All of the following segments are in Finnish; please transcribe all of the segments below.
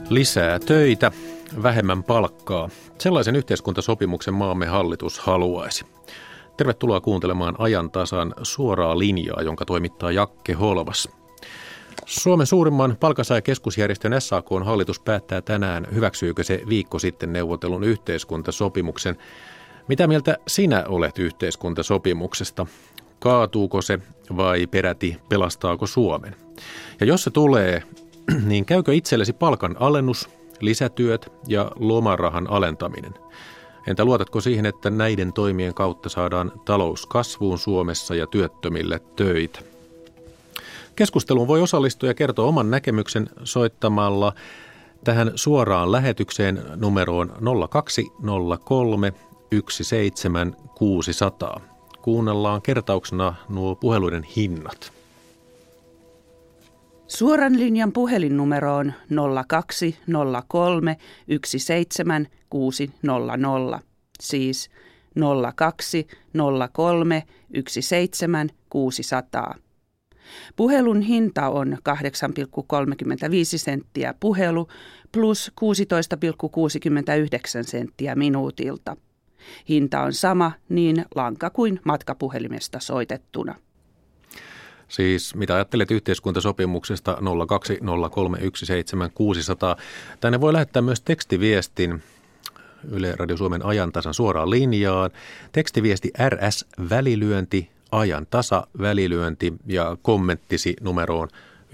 Lisää töitä, vähemmän palkkaa. Sellaisen yhteiskuntasopimuksen maamme hallitus haluaisi. Tervetuloa kuuntelemaan Ajan tasan suoraa linjaa, jonka toimittaa Jakke Holvas. Suomen suurimman palkansaajakeskusjärjestön SAK:n hallitus päättää tänään, hyväksyykö se viikko sitten neuvotellun yhteiskuntasopimuksen. Mitä mieltä sinä olet yhteiskuntasopimuksesta? Kaatuuko se vai peräti pelastaako Suomen? Ja jos se tulee, niin käykö itsellesi palkan alennus, lisätyöt ja lomarahan alentaminen? Entä luotatko siihen, että näiden toimien kautta saadaan talous kasvuun Suomessa ja työttömille töitä? Keskusteluun voi osallistua ja kertoa oman näkemyksen soittamalla tähän suoraan lähetykseen numeroon 0203 17600. Kuunnellaan kertauksena nuo puheluiden hinnat. Suoran linjan puhelinnumero on 0203 17600, siis 0203 17600. Puhelun hinta on 8,35 senttiä puhelu plus 16,69 senttiä minuutilta. Hinta on sama niin lanka- kuin matkapuhelimesta soitettuna. Siis mitä ajattelet yhteiskuntasopimuksesta 0203 Tänne voi lähettää myös tekstiviestin Yle Radio Suomen ajantasan suoraan linjaan. Tekstiviesti RS välilyönti, ajantasa välilyönti ja kommenttisi numeroon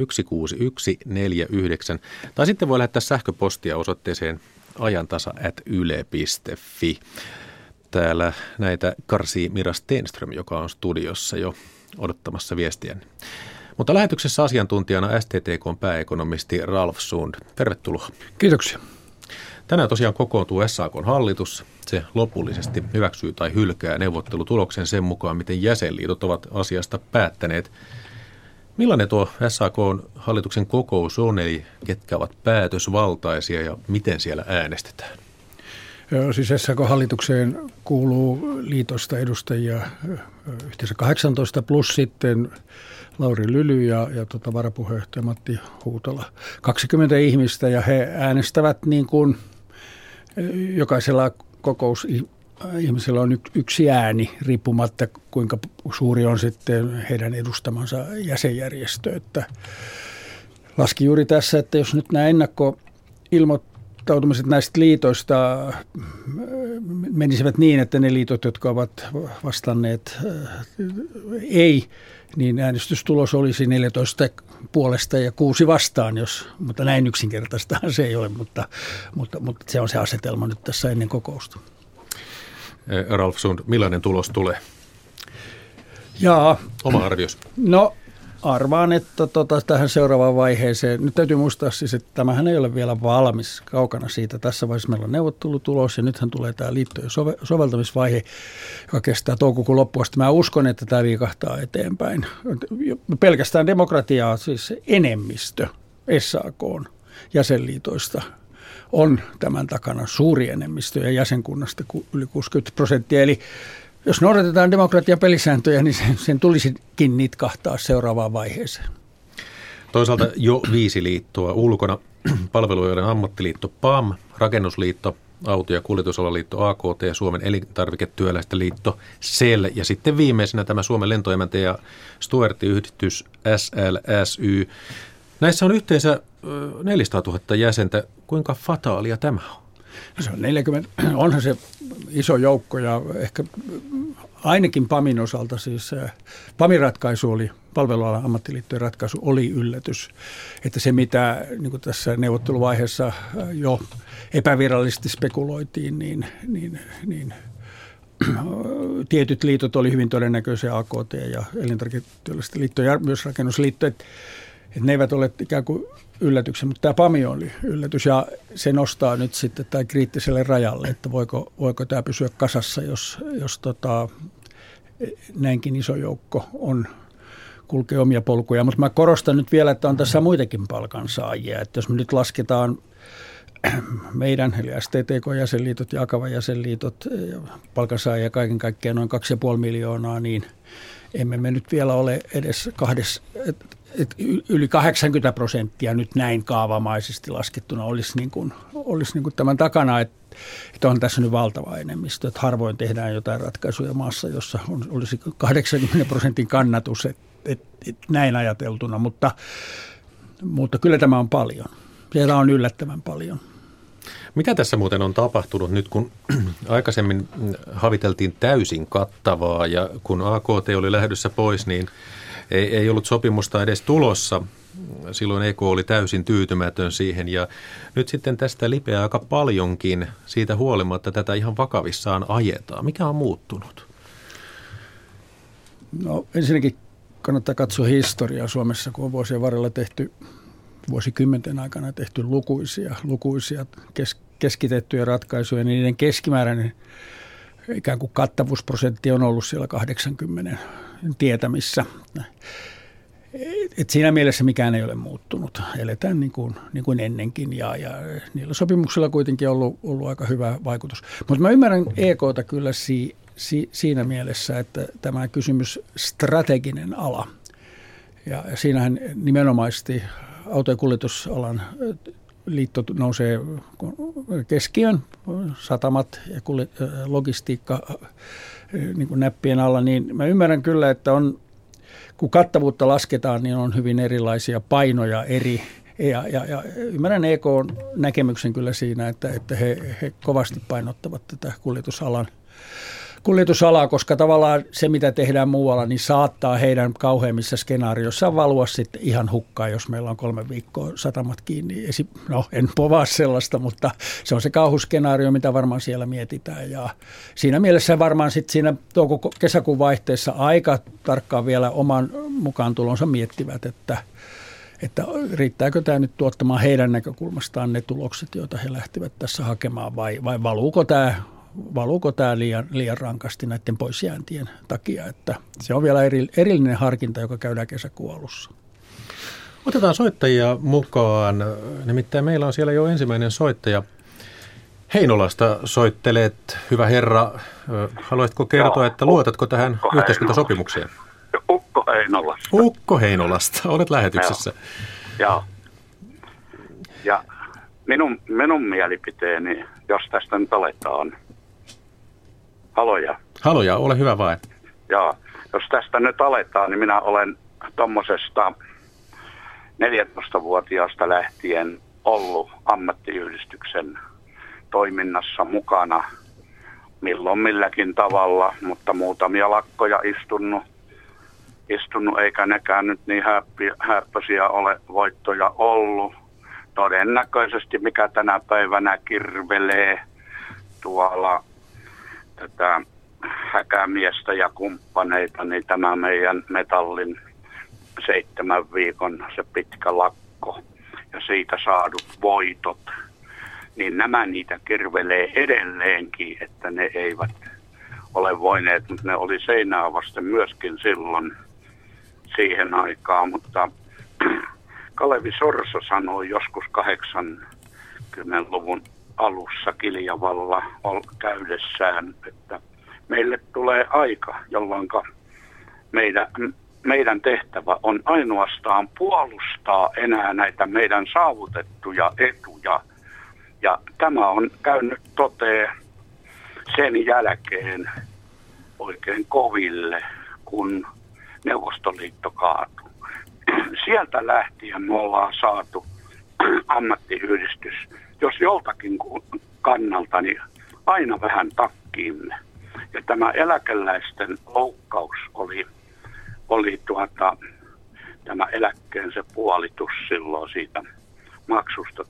16149. Tai sitten voi lähettää sähköpostia osoitteeseen ajantasa@yle.fi. Täällä näitä karsii Mira Stenström, joka on studiossa jo odottamassa viestiä. Mutta lähetyksessä asiantuntijana STTK:n pääekonomisti Ralf Sund. Tervetuloa. Kiitoksia. Tänään tosiaan kokoontuu SAK:n hallitus. Se lopullisesti hyväksyy tai hylkää neuvottelutuloksen sen mukaan, miten jäsenliitot ovat asiasta päättäneet. Millainen tuo SAK:n hallituksen kokous on, eli ketkä ovat päätösvaltaisia ja miten siellä äänestetään? Siis SAK-hallitukseen kuuluu liitosta edustajia yhteensä 18 plus sitten Lauri Lyly ja varapuheenjohtaja Matti Huutola. 20 ihmistä ja he äänestävät niin kuin jokaisella kokousihmisellä on yksi ääni riippumatta kuinka suuri on sitten heidän edustamansa jäsenjärjestö. Että laskin juuri tässä, että jos nyt nämä ennakkoilmoittautumiset näistä liitoista menisivät niin, että ne liitot, jotka ovat vastanneet ei, niin äänestystulos olisi 14 puolesta ja 6 vastaan, mutta näin yksinkertaistahan se ei ole, mutta se on se asetelma nyt tässä ennen kokousta. Ralf Sund, millainen tulos tulee? Oma arvios. No arvaan, että tähän seuraavaan vaiheeseen, nyt täytyy muistaa siis, että tämähän ei ole vielä valmis kaukana siitä. Tässä vaiheessa meillä on neuvottelutulos ja nythän tulee tämä liittojen soveltamisvaihe, joka kestää toukokuun loppuun asti. Mä uskon, että tämä liikahtaa eteenpäin. Pelkästään demokratiaa, siis enemmistö SAK:n jäsenliitoista on tämän takana suuri enemmistö ja jäsenkunnasta yli 60%. Eli jos noudatetaan demokratian pelisääntöjä, niin sen tulisikin nitkahtaa seuraavaan vaiheeseen. Toisaalta jo 5 liittoa ulkona. Palveluiden ammattiliitto PAM, Rakennusliitto, Auto- ja kuljetusalaliitto AKT, Suomen elintarviketyöläisten liitto SEL ja sitten viimeisenä tämä Suomen lentoemäntä- ja stuerttiyhdistys SLSY. Näissä on yhteensä 400 000 jäsentä. Kuinka fataalia tämä on? Se on 40, onhan se iso joukko ja ehkä ainakin PAMin osalta siis PAMin ratkaisu oli, palvelualan ammattiliittojen ratkaisu oli yllätys. Että se mitä niin kuin tässä neuvotteluvaiheessa jo epävirallisesti spekuloitiin, niin tietyt liitot oli hyvin todennäköisiä, AKT ja elintarviketyöläisten liitto ja myös Rakennusliitto, että ne eivät ole ikään kuin yllätyksen, mutta tämä PAMI oli yllätys ja se nostaa nyt sitten tämä kriittiselle rajalle, että voiko tämä pysyä kasassa, jos näinkin iso joukko kulkee omia polkuja. Mutta mä korostan nyt vielä, että on tässä muitakin palkansaajia, että jos me nyt lasketaan meidän, eli STTK-jäsenliitot ja Akava-jäsenliitot, palkansaajia kaiken kaikkiaan noin 2,5 miljoonaa, niin emme me nyt vielä ole edes yli 80% nyt näin kaavamaisesti laskettuna olisi niin kuin tämän takana, että on tässä nyt valtava enemmistö, että harvoin tehdään jotain ratkaisuja maassa, jossa olisi 80% kannatus, että näin ajateltuna, mutta kyllä tämä on paljon. Siellä on yllättävän paljon. Mitä tässä muuten on tapahtunut nyt, kun aikaisemmin haviteltiin täysin kattavaa ja kun AKT oli lähdössä pois, niin ei ollut sopimusta edes tulossa. Silloin EK oli täysin tyytymätön siihen ja nyt sitten tästä lipeää aika paljonkin siitä huolimatta tätä ihan vakavissaan ajetaan. Mikä on muuttunut? No ensinnäkin kannattaa katsoa historiaa Suomessa, kun on vuosien varrella vuosikymmenten aikana tehty lukuisia keskitettyjä ratkaisuja, niin niiden keskimääräinen ikään kuin kattavuusprosentti on ollut siellä 80 tietämissä. Et siinä mielessä mikään ei ole muuttunut. Eletään niin kuin ennenkin ja niillä sopimuksilla kuitenkin on ollut aika hyvä vaikutus. Mutta mä ymmärrän EK:ta kyllä siinä mielessä, että tämä kysymys strateginen ala. Ja siinähän nimenomaisesti auto- ja kuljetusalan liitto nousee keskiön, satamat ja logistiikka niin kuin näppien alla, niin mä ymmärrän kyllä, että kun kattavuutta lasketaan, niin on hyvin erilaisia painoja ja ymmärrän EK-näkemyksen kyllä siinä, että he kovasti painottavat tätä kuljetusalaa, koska tavallaan se, mitä tehdään muualla, niin saattaa heidän kauheimmissa skenaarioissaan valua sitten ihan hukkaan, jos meillä on 3 viikkoa satamat kiinni. No, en povaa sellaista, mutta se on se kauhuskenaario, mitä varmaan siellä mietitään. Ja siinä mielessä varmaan sitten siinä kesäkuun vaihteessa aika tarkkaan vielä oman mukaantulonsa miettivät, että riittääkö tämä nyt tuottamaan heidän näkökulmastaan ne tulokset, joita he lähtivät tässä hakemaan, vai valuuko tämä liian rankasti näiden poisjääntien takia, että se on vielä erillinen harkinta, joka käydään kesäkuun alussa. Otetaan soittajia mukaan, nimittäin meillä on siellä jo ensimmäinen soittaja. Heinolasta soittelet, hyvä herra. Haluaisitko kertoa, että luotatko tähän yhteiskuntasopimukseen? Ukko Heinolasta. Ukko Heinolasta, olet lähetyksessä. Joo. Ja minun mielipiteeni, jos tästä nyt aletaan. Haloja, ole hyvä vain. Joo, jos tästä nyt aletaan, niin minä olen tuommoisesta 14-vuotiaasta lähtien ollut ammattiyhdistyksen toiminnassa mukana milloin milläkin tavalla, mutta muutamia lakkoja istunut eikä nekään nyt niin häppöisiä ole voittoja ollut. Todennäköisesti mikä tänä päivänä kirvelee tuolla tätä häkämiestä ja kumppaneita, niin tämä meidän metallin 7 viikon se pitkä lakko ja siitä saadut voitot, niin nämä niitä kirvelee edelleenkin, että ne eivät ole voineet, mutta ne oli seinää vasten myöskin silloin siihen aikaan, mutta Kalevi Sorsa sanoi joskus 80-luvun alussa Kiljavalla käydessään, että meille tulee aika, jolloin meidän tehtävä on ainoastaan puolustaa enää näitä meidän saavutettuja etuja. Ja tämä on käynyt toteen sen jälkeen oikein koville, kun Neuvostoliitto kaatui. Sieltä lähtien me ollaan saatu ammattiyhdistys, jos joltakin kannalta, niin aina vähän takkiimme. Ja tämä eläkeläisten loukkaus oli tämä eläkkeen se puolitus silloin siitä maksusta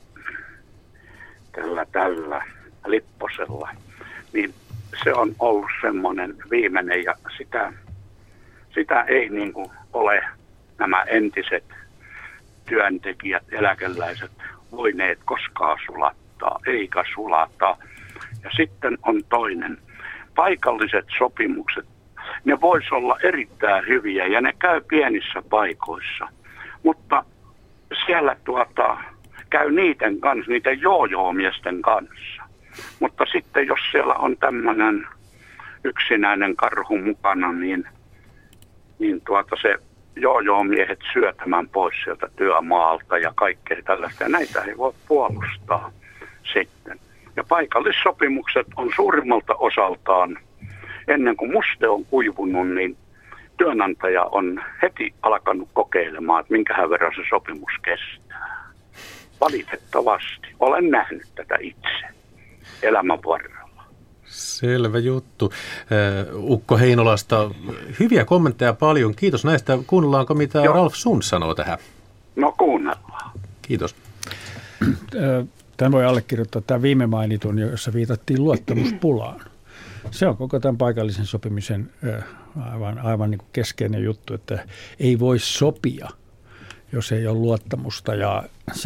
tällä Lipposella. Niin se on ollut semmoinen viimeinen ja sitä ei niin kuin ole nämä entiset työntekijät, eläkeläiset voineet koskaan sulattaa, eikä sulata. Ja sitten on toinen. Paikalliset sopimukset, ne vois olla erittäin hyviä ja ne käy pienissä paikoissa. Mutta siellä käy niiden joojoo-miesten kanssa. Mutta sitten jos siellä on tämmöinen yksinäinen karhu mukana, niin se miehet syötämään pois sieltä työmaalta ja kaikkea tällaista. Ja näitä ei voi puolustaa sitten. Ja paikallissopimukset on suurimmalta osaltaan, ennen kuin muste on kuivunut, niin työnantaja on heti alkanut kokeilemaan, että minkähän verran se sopimus kestää. Valitettavasti. Olen nähnyt tätä itse elämän varrella. Selvä juttu. Ukko Heinolasta, hyviä kommentteja paljon. Kiitos näistä. Kuunnellaanko, mitä Ralf Sund sanoo tähän? No kuunnellaan. Kiitos. Tämän voi allekirjoittaa tämän viime mainitun, jossa viitattiin luottamuspulaan. Se on koko tämän paikallisen sopimisen aivan niin kuin keskeinen juttu, että ei voi sopia, jos ei ole luottamusta. Ja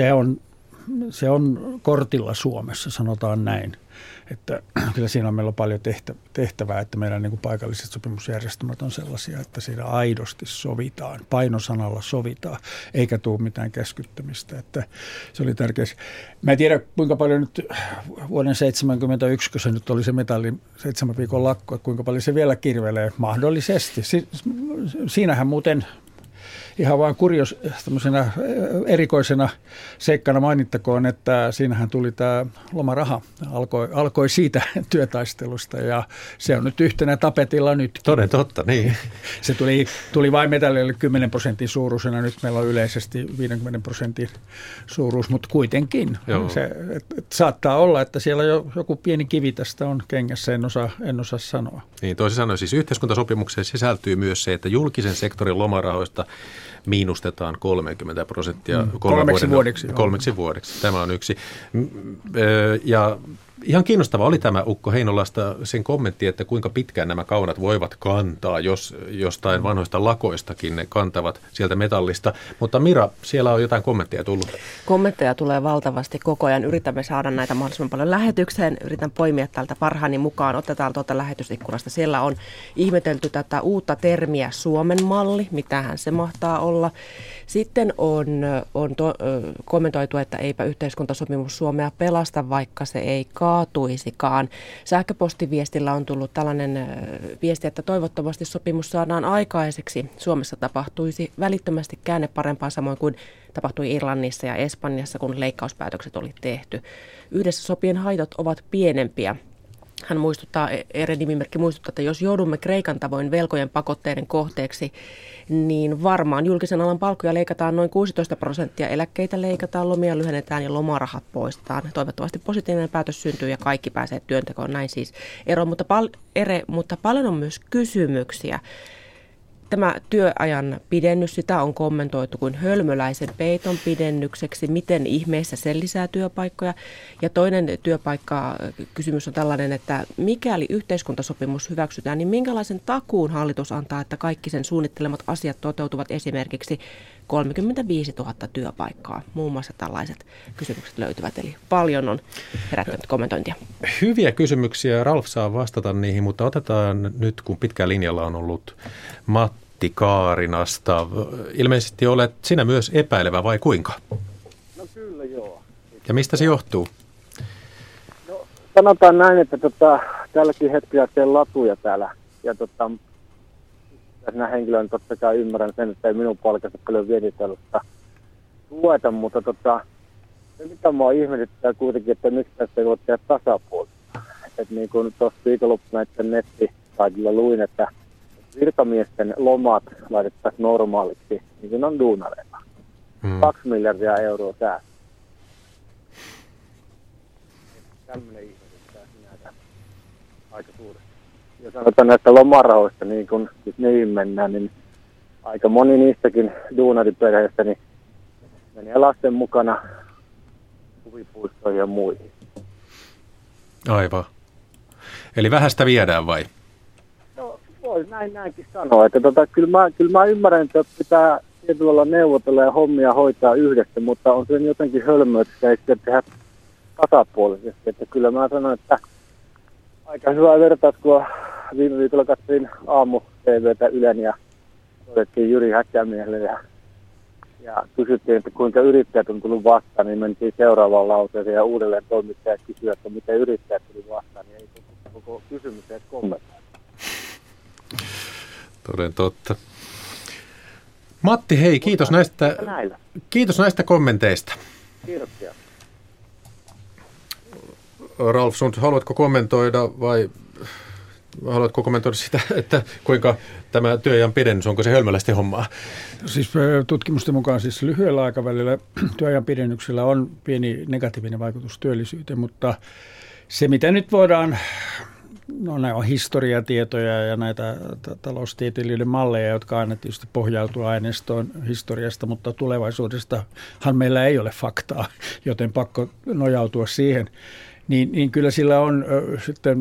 se on kortilla Suomessa, sanotaan näin. Että kyllä siinä on meillä paljon tehtävää, että meidän niin kuin paikalliset sopimusjärjestelmät on sellaisia, että siinä aidosti sovitaan, painosanalla sovitaan, eikä tule mitään käskyttämistä. Että se oli tärkeää. Mä en tiedä, kuinka paljon nyt vuoden 1971, kun se nyt oli se metallin 7 viikon lakko, että kuinka paljon se vielä kirvelee mahdollisesti. Siinähän muuten ihan vain tämmöisenä erikoisena seikkana mainittakoon, että siinähän tuli tämä lomaraha, alkoi siitä työtaistelusta ja se on nyt yhtenä tapetilla nyt. Toden totta, niin. Se tuli vain metallille 10% suuruisena, nyt meillä on yleisesti 50% suuruus, mutta kuitenkin se, saattaa olla, että siellä joku pieni kivi tästä on kengässä, en osaa sanoa. Niin, toisin sanoen siis yhteiskuntasopimukseen sisältyy myös se, että julkisen sektorin lomarahoista miinustetaan 30% kolmeksi vuodeksi. Tämä on yksi. Ja ihan kiinnostava oli tämä Ukko Heinolasta sen kommentti, että kuinka pitkään nämä kaunat voivat kantaa, jos jostain vanhoista lakoistakin ne kantavat sieltä metallista. Mutta Mira, siellä on jotain kommentteja tullut. Kommentteja tulee valtavasti koko ajan. Yritämme saada näitä mahdollisimman paljon lähetykseen. Yritän poimia täältä parhaani mukaan. Otetaan tuolta lähetysikkunasta. Siellä on ihmetelty tätä uutta termiä Suomen malli. Mitähän se mahtaa olla. Sitten on kommentoitu, että eipä yhteiskuntasopimus Suomea pelasta, vaikka se ei kaatuisikaan. Sähköpostiviestillä on tullut tällainen viesti, että toivottavasti sopimus saadaan aikaiseksi. Suomessa tapahtuisi välittömästi käänne parempaan, samoin kuin tapahtui Irlannissa ja Espanjassa, kun leikkauspäätökset oli tehty. Yhdessä sopien haitat ovat pienempiä. Hän muistuttaa, nimimerkki muistuttaa, että jos joudumme Kreikan tavoin velkojen pakotteiden kohteeksi, niin varmaan julkisen alan palkkoja leikataan noin 16%, eläkkeitä leikataan, lomia lyhennetään ja lomarahat poistetaan. Toivottavasti positiivinen päätös syntyy ja kaikki pääsee työntekoon, näin siis mutta paljon on myös kysymyksiä. Tämä työajan pidennys, sitä on kommentoitu kuin hölmöläisen peiton pidennykseksi. Miten ihmeessä se lisää työpaikkoja? Ja toinen työpaikkakysymys on tällainen, että mikäli yhteiskuntasopimus hyväksytään, niin minkälaisen takuun hallitus antaa, että kaikki sen suunnittelemat asiat toteutuvat, esimerkiksi 35 000 työpaikkaa? Muun muassa tällaiset kysymykset löytyvät, eli paljon on herättänyt kommentointia. Hyviä kysymyksiä, Ralf saa vastata niihin, mutta otetaan nyt, kun pitkällä linjalla on ollut Matti Kaarinasta. Ilmeisesti olet sinä myös epäilevä vai kuinka? No kyllä joo. Ja mistä se johtuu? No sanotaan näin, että tälläkin hetkellä teen latuja täällä ja tässä henkilön totta kai ymmärrän sen, että ei minun palkasta paljon vietitellutta tueta, mutta se mitä mua ihmetyttää kuitenkin, että miksi tästä ei voi tehdä tasapuolista. Että niin kuin tuossa viikonloppuna näiden nettikaikilla luin, että virkamiesten lomat laitettaisiin normaaliksi, niin kuin on duunareilla. 2 miljardia euroa säästää. Tämmöinen ihmetyttää sinänsä aika suuresti. Ja sanotaan näistä lomarahoista, niin kun niihin mennään, niin aika moni niistäkin duunariperheistä niin menee lasten mukana huvipuistoihin ja muihin. Aivan. Eli vähästä viedään vai? No voi näinkin sanoa, että kyllä mä ymmärrän, että pitää tietyllä neuvotella ja hommia hoitaa yhdessä, mutta on se jotenkin hölmöä, että ei sitä tehdä tasapuolisesti. Että kyllä mä sanon, että aika hyvä vertauskua. Viime viikolla katsoin aamu-tv:tä Ylen ja soitettiin Jyri Häkämiehelle ja kysyttiin, että kuinka yrittäjät on tullut vastaan, niin mentiin seuraavaan lauseeseen ja uudelleen toimittaja kysyi, että miten yrittäjät tuli vastaan, niin ei koko kysymys edes kommentoida. Toden totta. Matti, hei, kiitos näistä kommenteista. Kiitoksia. Ralf Sund, haluatko kommentoida vai haluatko kommentoida sitä, että kuinka tämä työajan pidennys, onko se hölmöläisten hommaa? Siis tutkimusten mukaan siis lyhyellä aikavälillä työajan pidennyksellä on pieni negatiivinen vaikutus työllisyyteen, mutta se mitä nyt voidaan, no nämä on historiatietoja ja näitä taloustieteilijöiden malleja, jotka aina tietysti pohjautuu aineistoon historiasta, mutta tulevaisuudestahan meillä ei ole faktaa, joten pakko nojautua siihen. Niin kyllä sillä on sitten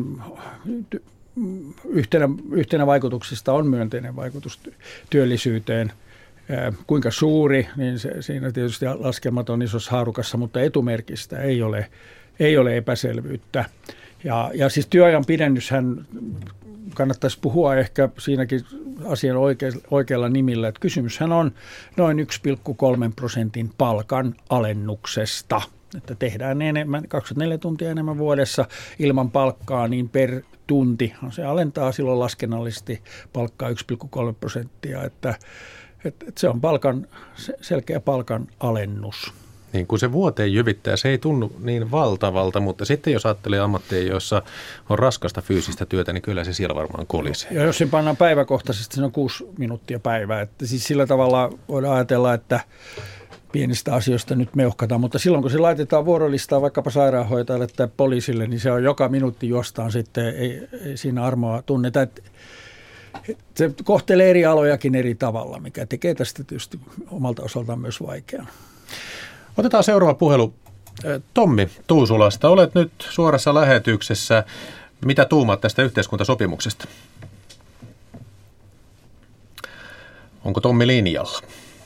yhtenä vaikutuksista on myönteinen vaikutus työllisyyteen. Kuinka suuri, niin siinä tietysti laskelmat on isossa haarukassa, mutta etumerkistä ei ole epäselvyyttä. Ja siis työajan pidennyshän kannattaisi puhua ehkä siinäkin asian oikealla nimillä, että kysymyshän on noin 1,3% palkan alennuksesta. Että tehdään enemmän, 24 tuntia enemmän vuodessa ilman palkkaa, niin per tuntihan se alentaa silloin laskennallisesti palkkaa 1,3%, että se on selkeä palkan alennus. Niin kun se vuoteen jyvittää, se ei tunnu niin valtavalta, mutta sitten jos ajattelee ammatteja, joissa on raskasta fyysistä työtä, niin kyllä se siellä varmaan kolisee. Ja jos se pannaan päiväkohtaisesti, se on 6 minuuttia päivää. Että siis sillä tavalla voidaan ajatella, että pienistä asioista nyt meuhkataan, mutta silloin kun se laitetaan vuorolistaan vaikkapa sairaanhoitajalle tai poliisille, niin se on joka minuutti juostaan sitten, ei siinä armoa tunneta. Se kohtelee eri alojakin eri tavalla, mikä tekee tästä tietysti omalta osaltaan myös vaikeaa. Otetaan seuraava puhelu. Tommi Tuusulasta, olet nyt suorassa lähetyksessä. Mitä tuumaat tästä yhteiskuntasopimuksesta? Onko Tommi linjalla?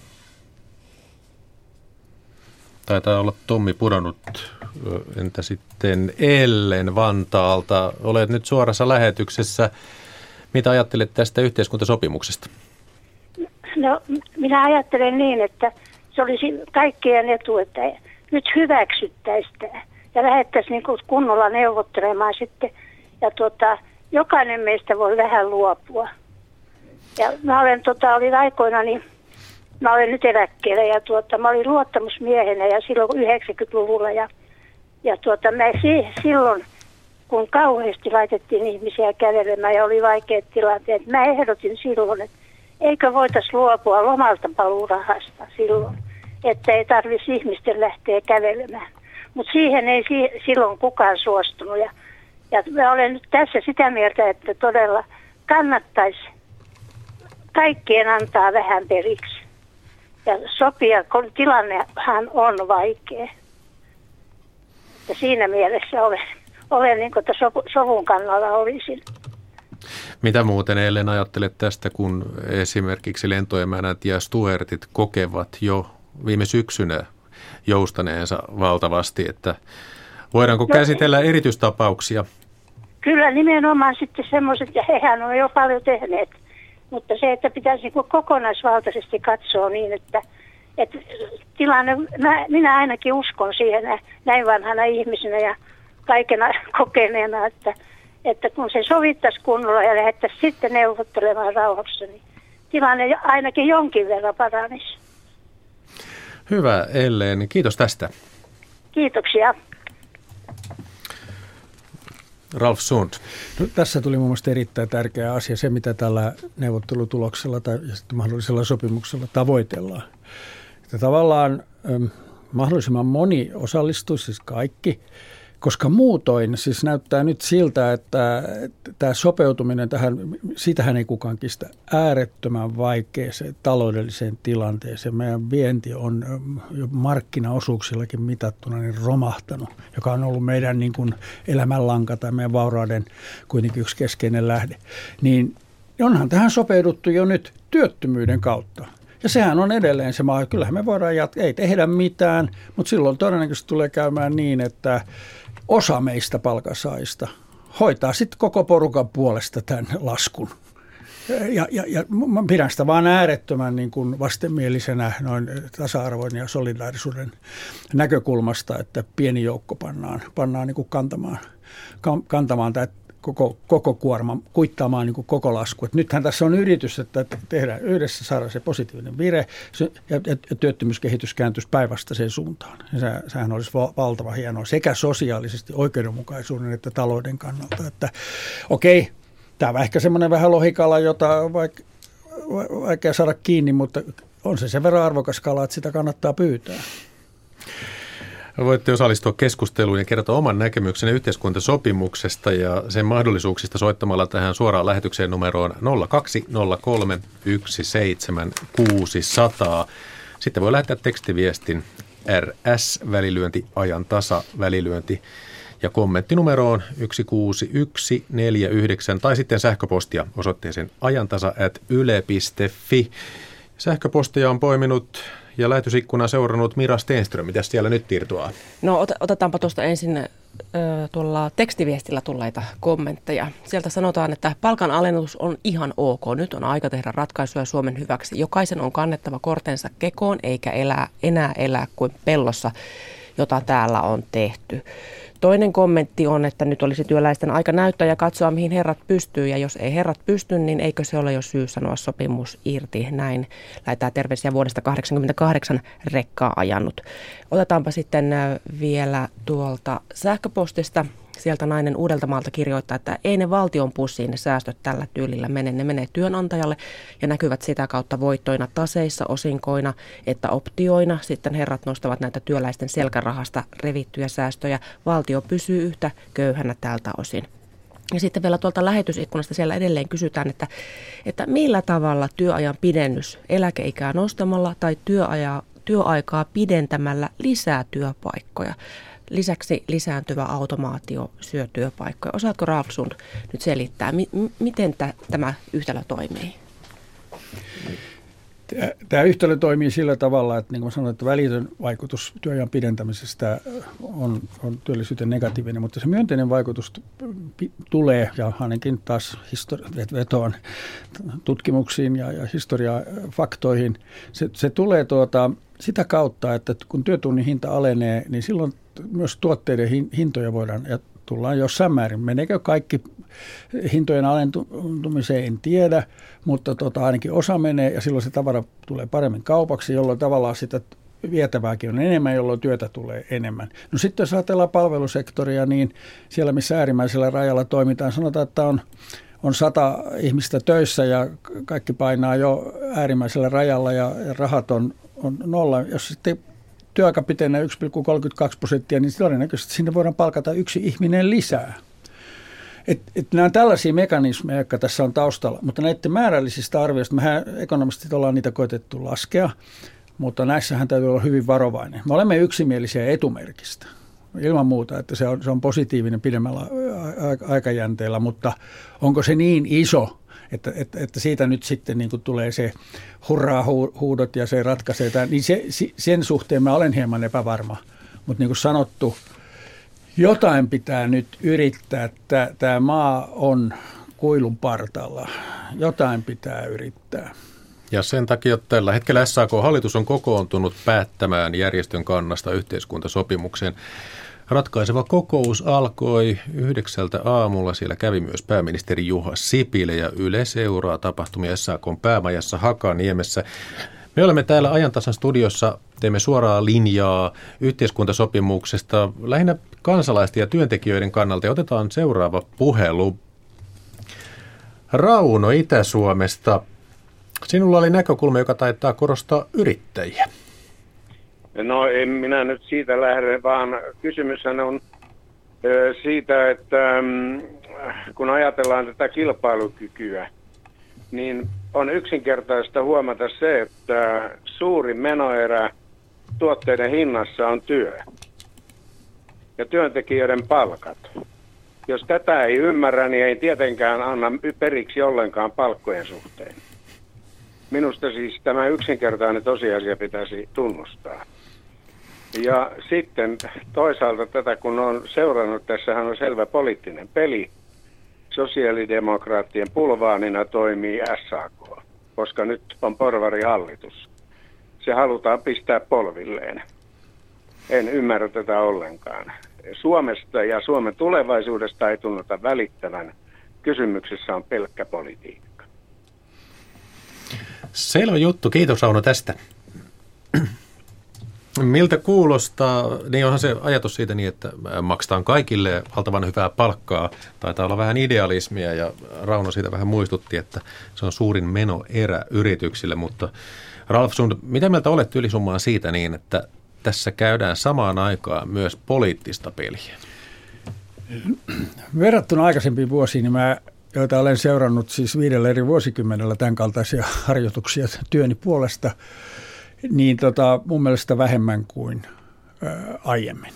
Taitaa olla Tommi pudonnut. Entä sitten Ellen Vantaalta? Olet nyt suorassa lähetyksessä. Mitä ajattelet tästä yhteiskuntasopimuksesta? No, minä ajattelen niin, että se olisi kaikkien etu, että nyt hyväksyttäisiin tämä ja lähdettäisiin niin kunnolla neuvottelemaan sitten. Ja jokainen meistä voi vähän luopua. Ja mä olin aikoina, niin mä olen nyt eläkkeellä ja mä olin luottamusmiehenä ja silloin 90-luvulla ja mä silloin, kun kauheasti laitettiin ihmisiä kävelemään ja oli vaikeat tilanteet, mä ehdotin silloin, että eikö voitaisiin luopua lomalta paluurahasta silloin, että ei tarvitsisi ihmisten lähteä kävelemään. Mutta siihen ei silloin kukaan suostunut ja mä olen nyt tässä sitä mieltä, että todella kannattaisi kaikkien antaa vähän periksi ja sopia, kun tilannehan on vaikea. Ja siinä mielessä olen niin kuin sovun kannalla olisin. Mitä muuten Ellen ajattelet tästä, kun esimerkiksi lentoemännät ja stuertit kokevat jo viime syksynä joustaneensa valtavasti, että voidaanko käsitellä erityistapauksia? Kyllä nimenomaan sitten semmoiset, ja hehän on jo paljon tehneet, mutta se, että pitäisi kokonaisvaltaisesti katsoa niin, että tilanne, minä ainakin uskon siihen näin vanhana ihmisenä ja kaikena kokeneena, että kun se sovittaisi kunnolla ja lähdettäisiin sitten neuvottelemaan rauhassa, niin tilanne ainakin jonkin verran paranisi. Hyvä, Ellen. Kiitos tästä. Kiitoksia. Ralf Sund. No, tässä tuli mun mielestä erittäin tärkeä asia, se mitä tällä neuvottelutuloksella tai mahdollisella sopimuksella tavoitellaan. Että tavallaan mahdollisimman moni osallistuisi, siis kaikki, koska muutoin siis näyttää nyt siltä, että tämä sopeutuminen tähän, siitähän ei kukaan kistä, äärettömän vaikeaseen taloudelliseen tilanteeseen. Meidän vienti on jo markkinaosuuksillakin mitattuna niin romahtanut, joka on ollut meidän niin kuin elämänlanka tai meidän vaurauden kuitenkin yksi keskeinen lähde. Niin onhan tähän sopeuduttu jo nyt työttömyyden kautta. Ja sehän on edelleen se maa, kyllähän me voidaan ei tehdä mitään, mutta silloin todennäköisesti tulee käymään niin, että osa meistä palkansaajista hoitaa sitten koko porukan puolesta tämän laskun. Ja mä pidän sitä vaan äärettömän niin kuin vastenmielisenä noin tasa-arvoin ja solidaarisuuden näkökulmasta, että pieni joukko pannaan niin kuin kantamaan koko kuorma, kuittaamaan niin kuin koko lasku. Et nythän tässä on yritys, että tehdään yhdessä, saada se positiivinen vire ja työttömyyskehitys kääntyisi päinvastaiseen suuntaan. Ja sehän olisi valtava hienoa sekä sosiaalisesti oikeudenmukaisuuden että talouden kannalta. Että okei, tämä on ehkä semmoinen vähän lohikala, jota on vaikea saada kiinni, mutta on se sen verran arvokas kala, että sitä kannattaa pyytää. Voitte osallistua keskusteluun ja kertoa oman näkemyksenne yhteiskuntasopimuksesta ja sen mahdollisuuksista soittamalla tähän suoraan lähetykseen numeroon 0203 17600. Sitten voi lähettää tekstiviestin RS-välilyönti, ajantasa, välilyönti ja kommenttinumeroon 16149 tai sitten sähköpostia osoitteeseen ajantasa@yle.fi. Sähköpostia on poiminut ja lähetysikkunaa seurannut Mira Stenström. Mitäs siellä nyt tirtoaa? No otetaanpa tuosta ensin tuolla tekstiviestillä tulleita kommentteja. Sieltä sanotaan, että palkanalennus on ihan ok. Nyt on aika tehdä ratkaisuja Suomen hyväksi. Jokaisen on kannettava kortensa kekoon eikä enää elää kuin pellossa, jota täällä on tehty. Toinen kommentti on, että nyt olisi työläisten aika näyttää ja katsoa, mihin herrat pystyy. Ja jos ei herrat pysty, niin eikö se ole jo syy sanoa sopimus irti? Näin lähetään terveisiä vuodesta 1988 rekkaa ajanut. Otetaanpa sitten vielä tuolta sähköpostista. Sieltä nainen Uudeltamaalta kirjoittaa, että ei ne valtion pussiin ne säästöt tällä tyylillä mene. Ne menee työnantajalle ja näkyvät sitä kautta voittoina taseissa, osinkoina, että optioina. Sitten herrat nostavat näitä työläisten selkärahasta revittyjä säästöjä. Valtio pysyy yhtä köyhänä tältä osin. Ja sitten vielä tuolta lähetysikkunasta siellä edelleen kysytään, että millä tavalla työajan pidennys eläkeikää nostamalla tai työaikaa pidentämällä lisää työpaikkoja. Lisäksi lisääntyvä automaatio syö työpaikkoja. Osaatko Ralf Sund nyt selittää, miten tämä yhtälö toimii? Tämä yhtälö toimii sillä tavalla, että niin kuin sanoin, että välitön vaikutus työajan pidentämisestä on työllisyyteen negatiivinen, mutta se myönteinen vaikutus tulee, ja ainakin taas vetoan tutkimuksiin ja historiafaktoihin, se tulee sitä kautta, että kun työtunnin hinta alenee, niin silloin myös tuotteiden hintoja voidaan ja tullaan jossain määrin. Meneekö kaikki hintojen alentumiseen, en tiedä, mutta ainakin osa menee ja silloin se tavara tulee paremmin kaupaksi, jolloin tavallaan sitä vietävääkin on enemmän, jolloin työtä tulee enemmän. No sitten jos ajatellaan palvelusektoria, niin siellä missä äärimmäisellä rajalla toimitaan, sanotaan, että on 100 ihmistä töissä ja kaikki painaa jo äärimmäisellä rajalla ja rahat on nolla. Jos sitten työaika pitenee 1,32%, niin todennäköisesti sinne voidaan palkata yksi ihminen lisää. Nämä on tällaisia mekanismeja, jotka tässä on taustalla, mutta näiden määrällisistä arvioista, mehän ekonomistit ollaan niitä koetettu laskea, mutta näissähän täytyy olla hyvin varovainen. Me olemme yksimielisiä etumerkistä, ilman muuta, että se on positiivinen pidemmällä aikajänteellä, mutta onko se niin iso, että siitä nyt sitten niin kuin tulee se hurraa-huudot ja se ratkaisee, niin sen suhteen mä olen hieman epävarma. Mutta niin kuin sanottu, jotain pitää nyt yrittää. Tämä maa on kuilun partaalla. Jotain pitää yrittää. Ja sen takia tällä hetkellä SAK-hallitus on kokoontunut päättämään järjestön kannasta yhteiskuntasopimukseen. Ratkaiseva kokous alkoi 9 aamulla. Siellä kävi myös pääministeri Juha Sipilä ja Yle seuraa tapahtumia SAK:n päämajassa Hakaniemessä. Me olemme täällä Ajantasan studiossa, teemme suoraa linjaa yhteiskuntasopimuksesta lähinnä kansalaisten ja työntekijöiden kannalta. Ja otetaan seuraava puhelu. Rauno Itä-Suomesta. Sinulla oli näkökulma, joka taitaa korostaa yrittäjiä. No en minä nyt siitä lähde, vaan kysymyshän on siitä, että kun ajatellaan tätä kilpailukykyä, niin on yksinkertaista huomata se, että suurin menoerä tuotteiden hinnassa on työ ja työntekijöiden palkat. Jos tätä ei ymmärrä, niin ei tietenkään anna periksi ollenkaan palkkojen suhteen. Minusta siis tämä yksinkertainen tosiasia pitäisi tunnustaa. Ja sitten toisaalta tätä, kun on seurannut, tässähän on selvä poliittinen peli. Sosiaalidemokraattien pulvaanina toimii SAK, koska nyt on porvarihallitus. Se halutaan pistää polvilleen. En ymmärrä tätä ollenkaan. Suomesta ja Suomen tulevaisuudesta ei tunnuta välittävän. Kysymyksessä on pelkkä politiikka. Selvä juttu. Kiitos Rauno tästä. Miltä kuulostaa, niin onhan se ajatus siitä niin, että maksetaan kaikille valtavan hyvää palkkaa. Taitaa olla vähän idealismia ja Rauno siitä vähän muistutti, että se on suurin menoerä yrityksille. Mutta Ralf Sund, mitä mieltä olet ylisummaan siitä niin, että tässä käydään samaan aikaan myös poliittista peliä? Verrattuna aikaisempiin vuosiin, niin joita olen seurannut siis 5 eri vuosikymmenellä tämän kaltaisia harjoituksia työni puolesta, niin mun mielestä vähemmän kuin aiemmin.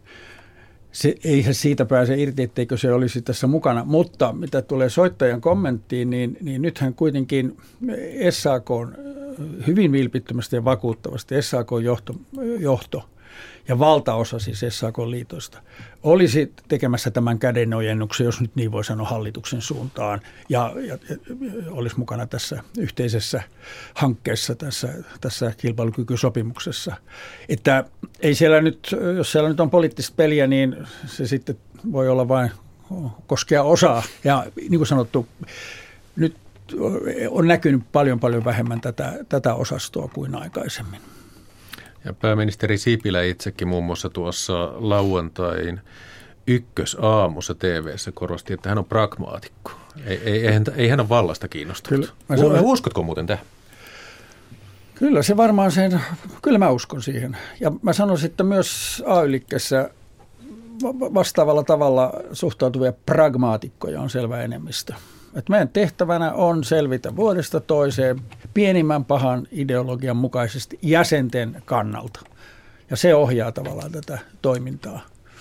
Eihän siitä pääse irti, etteikö se olisi tässä mukana, mutta mitä tulee soittajan kommenttiin, niin nythän kuitenkin SAK on hyvin vilpittömästi ja vakuuttavasti SAK-johto ja valtaosa siis SAK-liitoista olisi tekemässä tämän kädenojennuksen, jos nyt niin voi sanoa, hallituksen suuntaan ja olisi mukana tässä yhteisessä hankkeessa, tässä kilpailukykysopimuksessa. Että ei siellä nyt, jos siellä nyt on poliittista peliä, niin se sitten voi olla vain koskea osaa. Ja niin kuin sanottu, nyt on näkynyt paljon vähemmän tätä osastoa kuin aikaisemmin. Ja pääministeri Sipilä itsekin muun muassa tuossa lauantain ykkösaamussa TV:ssä korosti, että hän on pragmaatikko. Ei hän ole vallasta kiinnostunut. Uskotko muuten tähän? Kyllä se varmaan kyllä mä uskon siihen. Ja mä sanoisin, että myös AY-liikkeessä vastaavalla tavalla suhtautuvia pragmaatikkoja on selvä enemmistö. Että meidän tehtävänä on selvitä vuodesta toiseen pienimmän pahan ideologian mukaisesti jäsenten kannalta. Ja se ohjaa tavallaan tätä toimintaa.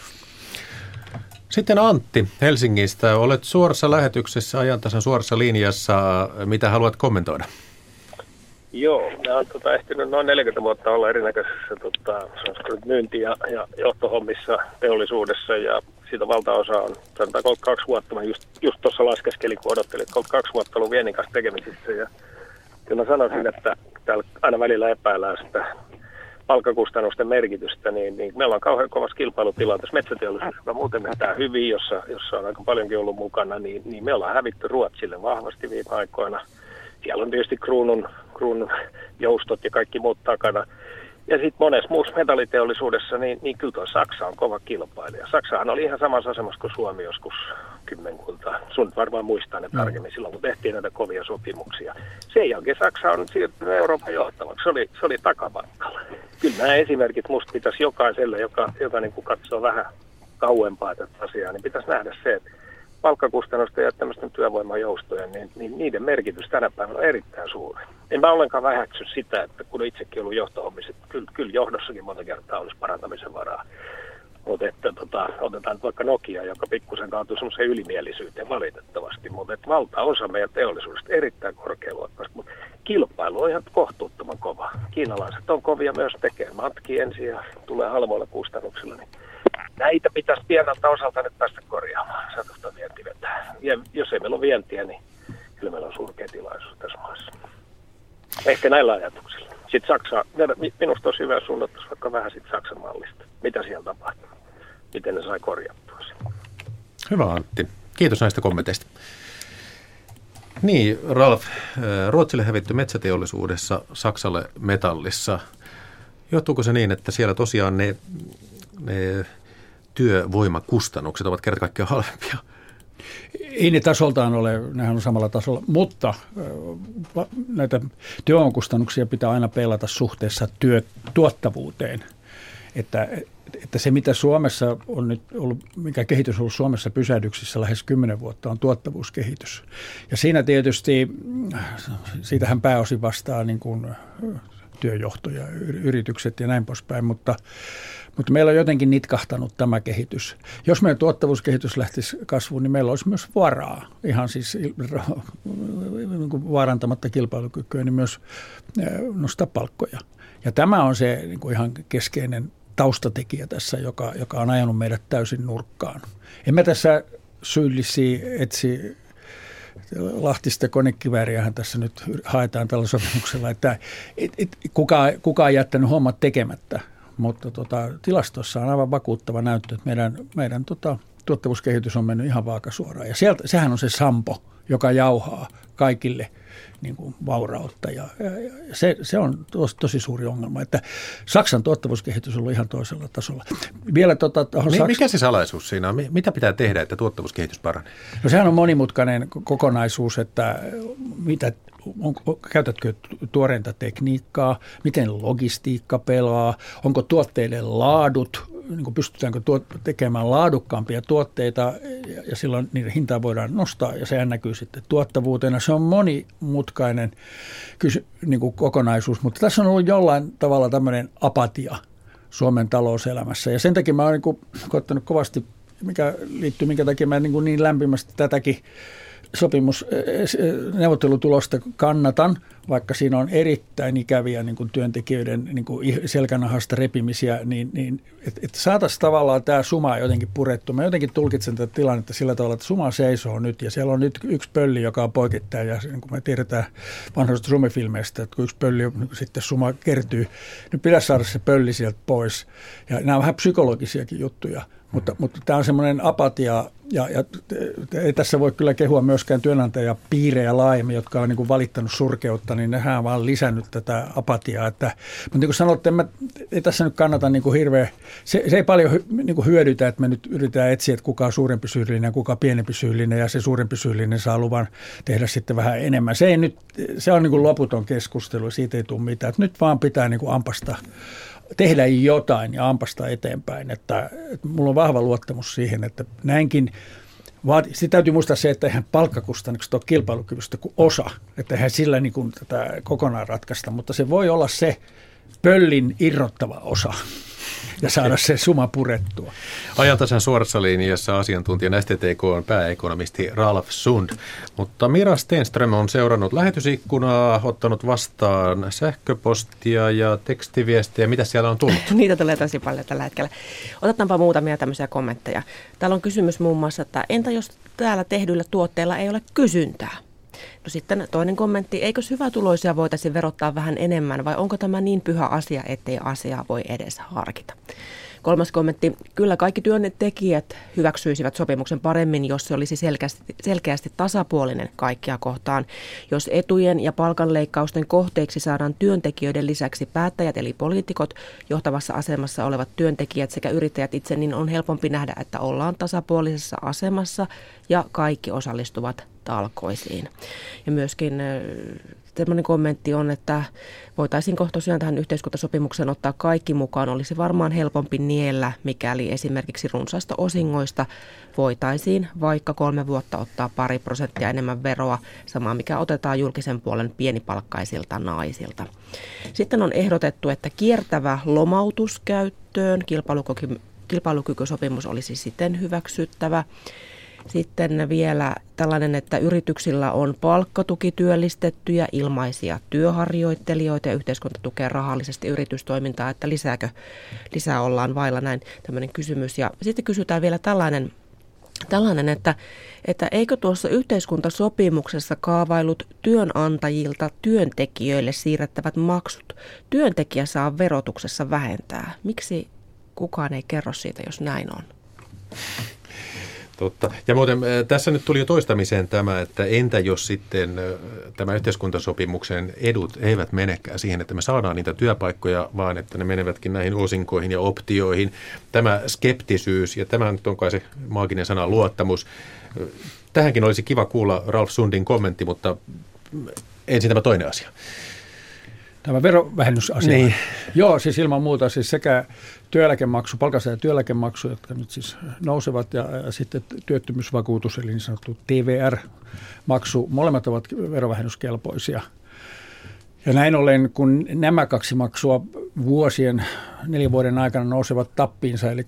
Sitten Antti Helsingistä. Olet suorassa lähetyksessä Ajantasan suorassa linjassa. Mitä haluat kommentoida? Joo, minä olen ehtinyt noin 40 vuotta olla erinäköisessä myynti- ja johtohommissa teollisuudessa ja siitä valtaosa on 32 vuotta. Mä just tuossa laskeskelin, kun odottelin, että 32 vuotta ollut viennin kanssa tekemisissä. Ja kyllä mä sanoisin, että täällä aina välillä epäillään sitä palkkakustannusten merkitystä, niin meillä on kauhean kovassa kilpailutilanteessa metsäteollisuus, joka muuten vetää hyvin, jossa on aika paljonkin ollut mukana, niin me ollaan hävitty Ruotsille vahvasti viime aikoina. Siellä on tietysti kruunun joustot ja kaikki muut takana. Ja sitten monessa muussa metalliteollisuudessa, niin kyllä tuo Saksa on kova kilpailija. Saksahan oli ihan samassa asemassa kuin Suomi joskus kymmenkunta. Sun varmaan muistaa ne tarkemmin silloin, kun tehtiin näitä kovia sopimuksia. Sen jälkeen Saksa on siirtynyt Euroopan johtavaksi. Se oli takamatkalla. Kyllä nämä esimerkit musta pitäisi jokaiselle, joka niin kuin katsoo vähän kauempaa tätä asiaa, niin pitäisi nähdä se, että palkkakustannusten ja tämmöisten työvoimajoustojen, niin niiden merkitys tänä päivänä on erittäin suuri. En mä ollenkaan vähäksy sitä, että kun itsekin ollut johtohommissa, kyllä johdossakin monta kertaa olisi parantamisen varaa. Mutta otetaan vaikka Nokia, joka pikkusen kaatui semmoiseen ylimielisyyteen valitettavasti, mutta valtaosa meidän teollisuudesta erittäin korkealuokkaista, mutta kilpailu on ihan kohtuuttoman kova. Kiinalaiset on kovia myös tekemään. Matkii ensin ja tulee halvoilla kustannuksilla, niin näitä pitäisi pieneltä osalta nyt päästä korjaamaan. Satusta vienti vetää. Ja jos ei meillä ole vientiä, niin kyllä meillä on surkea tilaisuus tässä maassa. Ehkä näillä ajatuksilla. Sitten Saksa, minusta olisi hyvä, jos suunnattaisiin vaikka vähän sitten Saksan mallista. Mitä siellä tapahtuu? Miten ne sai korjattua sen? Hyvä Antti. Kiitos näistä kommenteista. Niin, Ralf, Ruotsille hävitty metsäteollisuudessa, Saksalle metallissa. Johtuuko se niin, että siellä tosiaan ne työvoimakustannukset ovat kerta kaikkiaan halvempia? Ei ne tasoltaan ole, nehän on samalla tasolla, mutta näitä työvoimakustannuksia pitää aina peilata suhteessa tuottavuuteen. Että se, mitä Suomessa on nyt ollut, mikä kehitys on ollut Suomessa pysähdyksissä lähes 10 vuotta, on tuottavuuskehitys. Ja siinä tietysti, siitähän pääosin vastaa niin kuin työjohto ja yritykset ja näin poispäin, mutta meillä on jotenkin nitkahtanut tämä kehitys. Jos meidän tuottavuuskehitys lähtisi kasvuun, niin meillä olisi myös varaa, ihan siis vaarantamatta kilpailukykyä, niin myös nostaa palkkoja. Ja tämä on se niin kuin ihan keskeinen taustatekijä tässä, joka on ajanut meidät täysin nurkkaan. Emme tässä syyllisiä etsi Lahtista konekivääriähän tässä nyt haetaan tällä sopimuksella, että kukaan ei jättänyt hommat tekemättä, mutta tilastossa on aivan vakuuttava näyttö, että meidän tuottavuuskehitys on mennyt ihan vaakasuoraan. Ja sehän on se sampo, joka jauhaa kaikille niin kuin vaurautta. Ja se on tosi suuri ongelma, että Saksan tuottavuuskehitys on ollut ihan toisella tasolla. Vielä mikä se salaisuus siinä on? Mitä pitää tehdä, että tuottavuuskehitys paranee? No sehän on monimutkainen kokonaisuus, että käytätkö tuoreinta tekniikkaa, miten logistiikka pelaa, onko tuotteiden laadut, niin pystytäänkö tekemään laadukkaampia tuotteita ja silloin niiden hintaa voidaan nostaa ja se näkyy sitten tuottavuutena. Se on monimutkainen niin kuin kokonaisuus, mutta tässä on ollut jollain tavalla tämmöinen apatia Suomen talouselämässä ja sen takia mä oon niin koettanut kovasti, minkä takia mä niin lämpimästi tätäkin sopimusneuvottelutulosta kannatan, vaikka siinä on erittäin ikäviä niin kuin työntekijöiden niin kuin selkänahasta repimisiä, niin että saataisiin tavallaan tämä suma jotenkin purettu. Mä jotenkin tulkitsen tätä tilannetta sillä tavalla, että suma seisoo nyt ja siellä on nyt yksi pölli, joka on poikittain ja niin kuin me tiedetään vanhoista sumifilmeistä, että kun yksi pölli sitten suma kertyy, niin pitäisi saada se pölli sieltä pois. Ja nämä on vähän psykologisiakin juttuja. Mutta tämä on semmoinen apatia, ja ei tässä voi kyllä kehua myöskään työnantajapiirejä laajemmin, jotka on niin kuin valittanut surkeutta, niin nehän on vaan lisännyt tätä apatiaa. Mutta niin kuin sanotte, ei tässä nyt kannata niin kuin hirveä, se ei paljon niin kuin hyödytä, että me nyt yritetään etsiä, että kuka on suurempi syyllinen ja kuka pienempi syyllinen, ja se suurempi syyllinen saa luvan tehdä sitten vähän enemmän. Se on niin kuin loputon keskustelu, siitä ei tule mitään. Että nyt vaan pitää niin kuin tehdä jotain ja ampasta eteenpäin. Että mulla on vahva luottamus siihen, että näinkin sitten täytyy muistaa se, että eihän palkkakustannukset ole kilpailukyvystä kuin osa, että eihän sillä niin kuin tätä kokonaan ratkaista, mutta se voi olla se pöllin irrottava osa ja saada se suma purettua. Ajantasan suorassa linjassa asiantuntijan STTK on pääekonomisti Ralf Sund, mutta Mira Stenström on seurannut lähetysikkunaa, ottanut vastaan sähköpostia ja tekstiviestejä. Mitä siellä on tullut? Niitä tulee tosi paljon tällä hetkellä. Otetaanpa muutamia tämmöisiä kommentteja. Täällä on kysymys muun muassa, että entä jos täällä tehdyillä tuotteilla ei ole kysyntää? No sitten toinen kommentti, eikö hyvätuloisia voitaisiin verottaa vähän enemmän vai onko tämä niin pyhä asia, ettei asiaa voi edes harkita? Kolmas kommentti, kyllä kaikki työntekijät hyväksyisivät sopimuksen paremmin, jos se olisi selkeästi tasapuolinen kaikkia kohtaan. Jos etujen ja palkanleikkausten kohteeksi saadaan työntekijöiden lisäksi päättäjät eli poliitikot, johtavassa asemassa olevat työntekijät sekä yrittäjät itse, niin on helpompi nähdä, että ollaan tasapuolisessa asemassa ja kaikki osallistuvat talkoisiin. Ja myöskin tämmöinen kommentti on, että voitaisiinko tosiaan tähän yhteiskuntasopimukseen ottaa kaikki mukaan. Olisi varmaan helpompi niellä, mikäli esimerkiksi runsaista osingoista voitaisiin vaikka 3 vuotta ottaa 2% enemmän veroa, samaa mikä otetaan julkisen puolen pienipalkkaisilta naisilta. Sitten on ehdotettu, että kiertävä lomautus käyttöön, kilpailukykysopimus olisi siten hyväksyttävä. Sitten vielä tällainen, että yrityksillä on palkkatukityöllistettyjä, ilmaisia työharjoittelijoita ja yhteiskunta tukee rahallisesti yritystoimintaa, että lisää ollaan vailla, näin tämmöinen kysymys. Ja sitten kysytään vielä tällainen että eikö tuossa yhteiskuntasopimuksessa kaavailut työnantajilta työntekijöille siirrettävät maksut työntekijä saa verotuksessa vähentää? Miksi kukaan ei kerro siitä, jos näin on? Totta. Ja muuten tässä nyt tuli jo toistamiseen tämä, että entä jos sitten tämä yhteiskuntasopimuksen edut eivät menekään siihen, että me saadaan niitä työpaikkoja, vaan että ne menevätkin näihin osinkoihin ja optioihin. Tämä skeptisyys, ja tämä nyt on kai se maaginen sana luottamus. Tähänkin olisi kiva kuulla Ralf Sundin kommentti, mutta ensin tämä toinen asia. Tämä verovähennysasia. Niin. Joo, siis ilman muuta siis sekä työeläkemaksu, palkansaajan työeläkemaksu, jotka nyt siis nousevat, ja sitten työttömyysvakuutus, eli niin sanottu TVR-maksu, molemmat ovat verovähennyskelpoisia. Ja näin ollen, kun nämä 2 maksua 4 vuoden aikana nousevat tappiinsa, eli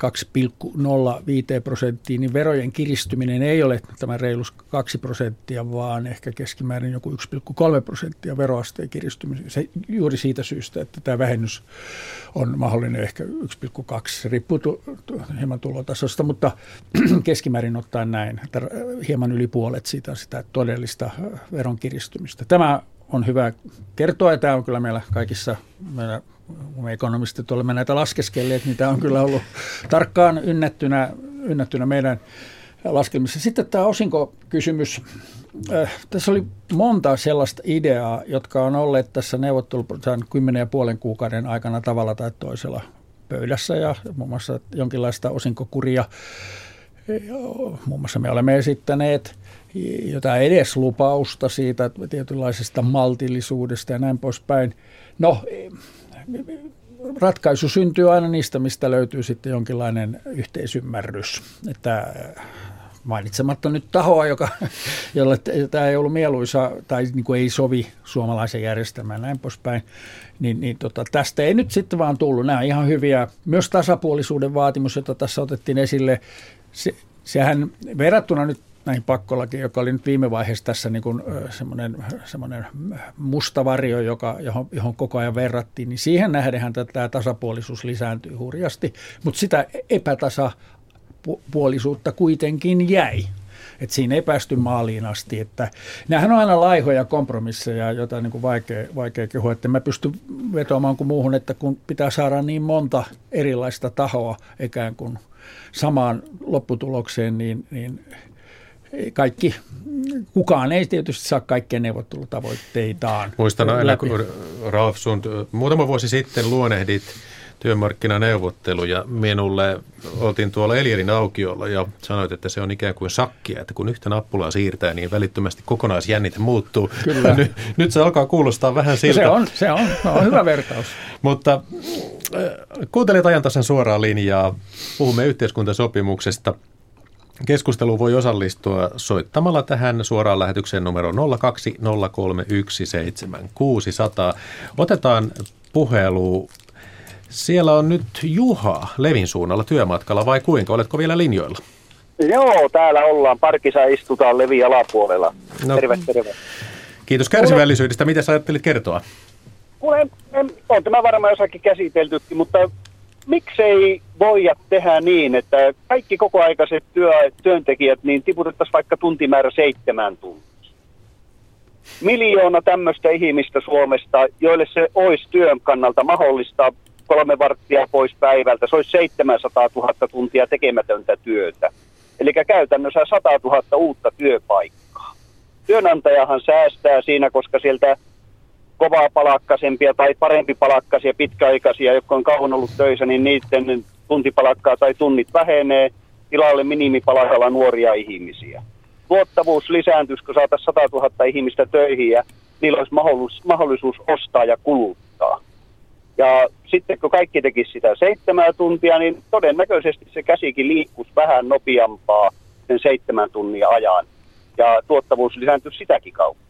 2,05%, niin verojen kiristyminen ei ole tämä reilus 2%, vaan ehkä keskimäärin joku 1,3% veroasteen kiristyminen. Se juuri siitä syystä, että tämä vähennys on mahdollinen ehkä 1,2%, se riippuu hieman tulotasosta, mutta keskimäärin ottaen näin, että hieman yli puolet siitä sitä todellista veron kiristymistä. Tämä on hyvä kertoa, ja tämä on kyllä meillä kaikissa, kun me ekonomistit olemme näitä laskeskelleet, niin tämä on kyllä ollut tarkkaan ynnättynä meidän laskelmissa. Sitten tämä osinkokysymys. Tässä oli monta sellaista ideaa, jotka on olleet tässä neuvotteluprosessin 10,5 kuukauden aikana tavalla tai toisella pöydässä, ja muun muassa jonkinlaista osinkokuria. Muun muassa me olemme esittäneet jotain edeslupausta siitä tietynlaisesta maltillisuudesta ja näin poispäin. No, ratkaisu syntyy aina niistä, mistä löytyy sitten jonkinlainen yhteisymmärrys. Että mainitsematta nyt tahoa, jolle tämä ei ollut mieluisa tai niin kuin ei sovi suomalaisen järjestelmään näin poispäin, niin tästä ei nyt sitten vaan tullut. Nämä on ihan hyviä. Myös tasapuolisuuden vaatimus, jota tässä otettiin esille, sehän verrattuna nyt näihin pakkolakiin, joka oli nyt viime vaiheessa tässä niin kuin semmoinen musta varjo, johon koko ajan verrattiin, niin siihen nähdenhän tämä tasapuolisuus lisääntyy hurjasti, mutta sitä epätasapuolisuutta kuitenkin jäi. Että siinä ei päästy maaliin asti. Että nämähän on aina laihoja kompromisseja, joita niin kuin vaikea kehua. Että mä pystyn vetoamaan kuin muuhun, että kun pitää saada niin monta erilaista tahoa ikään kuin samaan lopputulokseen, niin kukaan ei tietysti saa kaikkia neuvottelutavoitteitaan. Muistan aina, kun Ralf Sund muutama vuosi sitten luonehdit työmarkkinaneuvotteluja. Minulle oltiin tuolla Elielin aukiolla ja sanoit, että se on ikään kuin sakkia, että kun yhtä nappulaa siirtää, niin välittömästi kokonaisjännite muuttuu. Kyllä. Nyt se alkaa kuulostaa vähän siltä. Se on hyvä vertaus. Mutta kuuntelet Ajantasan suoraa linjaa. Puhumme yhteiskuntasopimuksesta. Keskusteluun voi osallistua soittamalla tähän suoraan lähetykseen numero 020317600. Otetaan puhelu. Siellä on nyt Juha Levin suunnalla työmatkalla vai kuinka? Oletko vielä linjoilla? Joo, täällä ollaan. Parkissa istutaan Levin alapuolella. No, terve. Kiitos kärsivällisyydestä. Mitä sä ajattelit kertoa? On tämä varmaan jossakin käsiteltykin, mutta miksei voida tehdä niin, että kaikki kokoaikaiset työntekijät niin tiputettaisiin vaikka tuntimäärä 7 tuntia. 1 miljoona tämmöistä ihmistä Suomesta, joille se olisi työn kannalta mahdollista 3 varttia pois päivältä. Se olisi 700 000 tuntia tekemätöntä työtä. Eli käytännössä 100 000 uutta työpaikkaa. Työnantajahan säästää siinä, koska sieltä kovaa palakkaisempia tai parempi palakkaisia pitkäaikaisia, jotka on kauan ollut töissä, niin niiden tuntipalakkaa tai tunnit vähenee. Tilalle minimipalakalla nuoria ihmisiä. Tuottavuus lisääntyisi, kun saataisiin 100 000 ihmistä töihin ja niillä olisi mahdollisuus ostaa ja kuluttaa. Ja sitten kun kaikki tekisi sitä 7 tuntia, niin todennäköisesti se käsikin liikkuisi vähän nopeampaa sen 7 tunnin ajan. Ja tuottavuus lisääntyisi sitäkin kautta.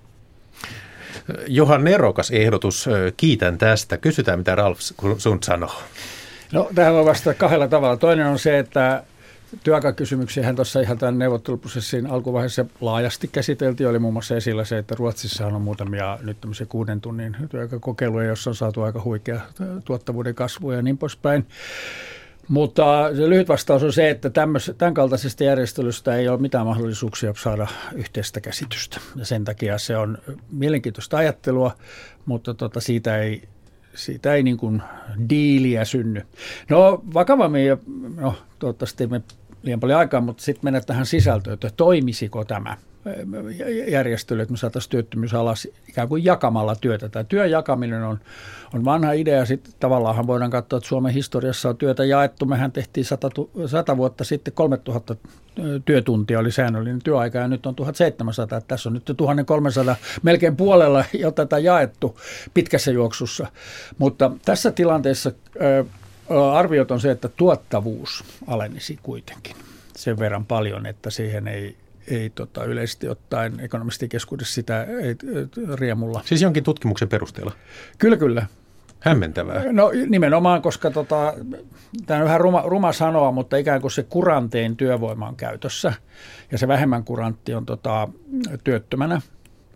Johan nerokas ehdotus. Kiitän tästä. Kysytään, mitä Ralf Sund sanoo. No, tähän voi vastata 2 tavalla. Toinen on se, että työaikakysymyksiähän tuossa ihan tämän neuvotteluprosessin alkuvaiheessa laajasti käsiteltiin. Oli muun muassa esillä se, että Ruotsissahan on muutamia nyt tämmöisiä 6 tunnin työaikakokeiluja, joissa on saatu aika huikea tuottavuuden kasvua ja niin poispäin. Mutta se lyhyt vastaus on se, että tämän kaltaisesta järjestelystä ei ole mitään mahdollisuuksia saada yhteistä käsitystä. Ja sen takia se on mielenkiintoista ajattelua, mutta siitä ei niin kuin diiliä synny. No vakavammin, toivottavasti me liian paljon aikaa, mutta sitten mennään tähän sisältöön, että toimisiko tämä järjestely, että me saataisiin työttömyys alas ikään kuin jakamalla työtä. Tämä työn jakaminen on vanha idea. Sitten tavallaan voidaan katsoa, että Suomen historiassa on työtä jaettu. Mehän tehtiin 100 vuotta sitten 3000 työtuntia oli säännöllinen työaika ja nyt on 1700. Tässä on nyt 1300 melkein puolella jo tätä jaettu pitkässä juoksussa. Mutta tässä tilanteessa arviot on se, että tuottavuus alenisi kuitenkin sen verran paljon, että siihen ei yleisesti ottaen ekonomistikeskuudessa sitä ei riemulla. Siis jonkin tutkimuksen perusteella? Kyllä. Hämmentävää. No nimenomaan, koska tämä on vähän ruma sanoa, mutta ikään kuin se kurantein työvoima on käytössä ja se vähemmän kurantti on työttömänä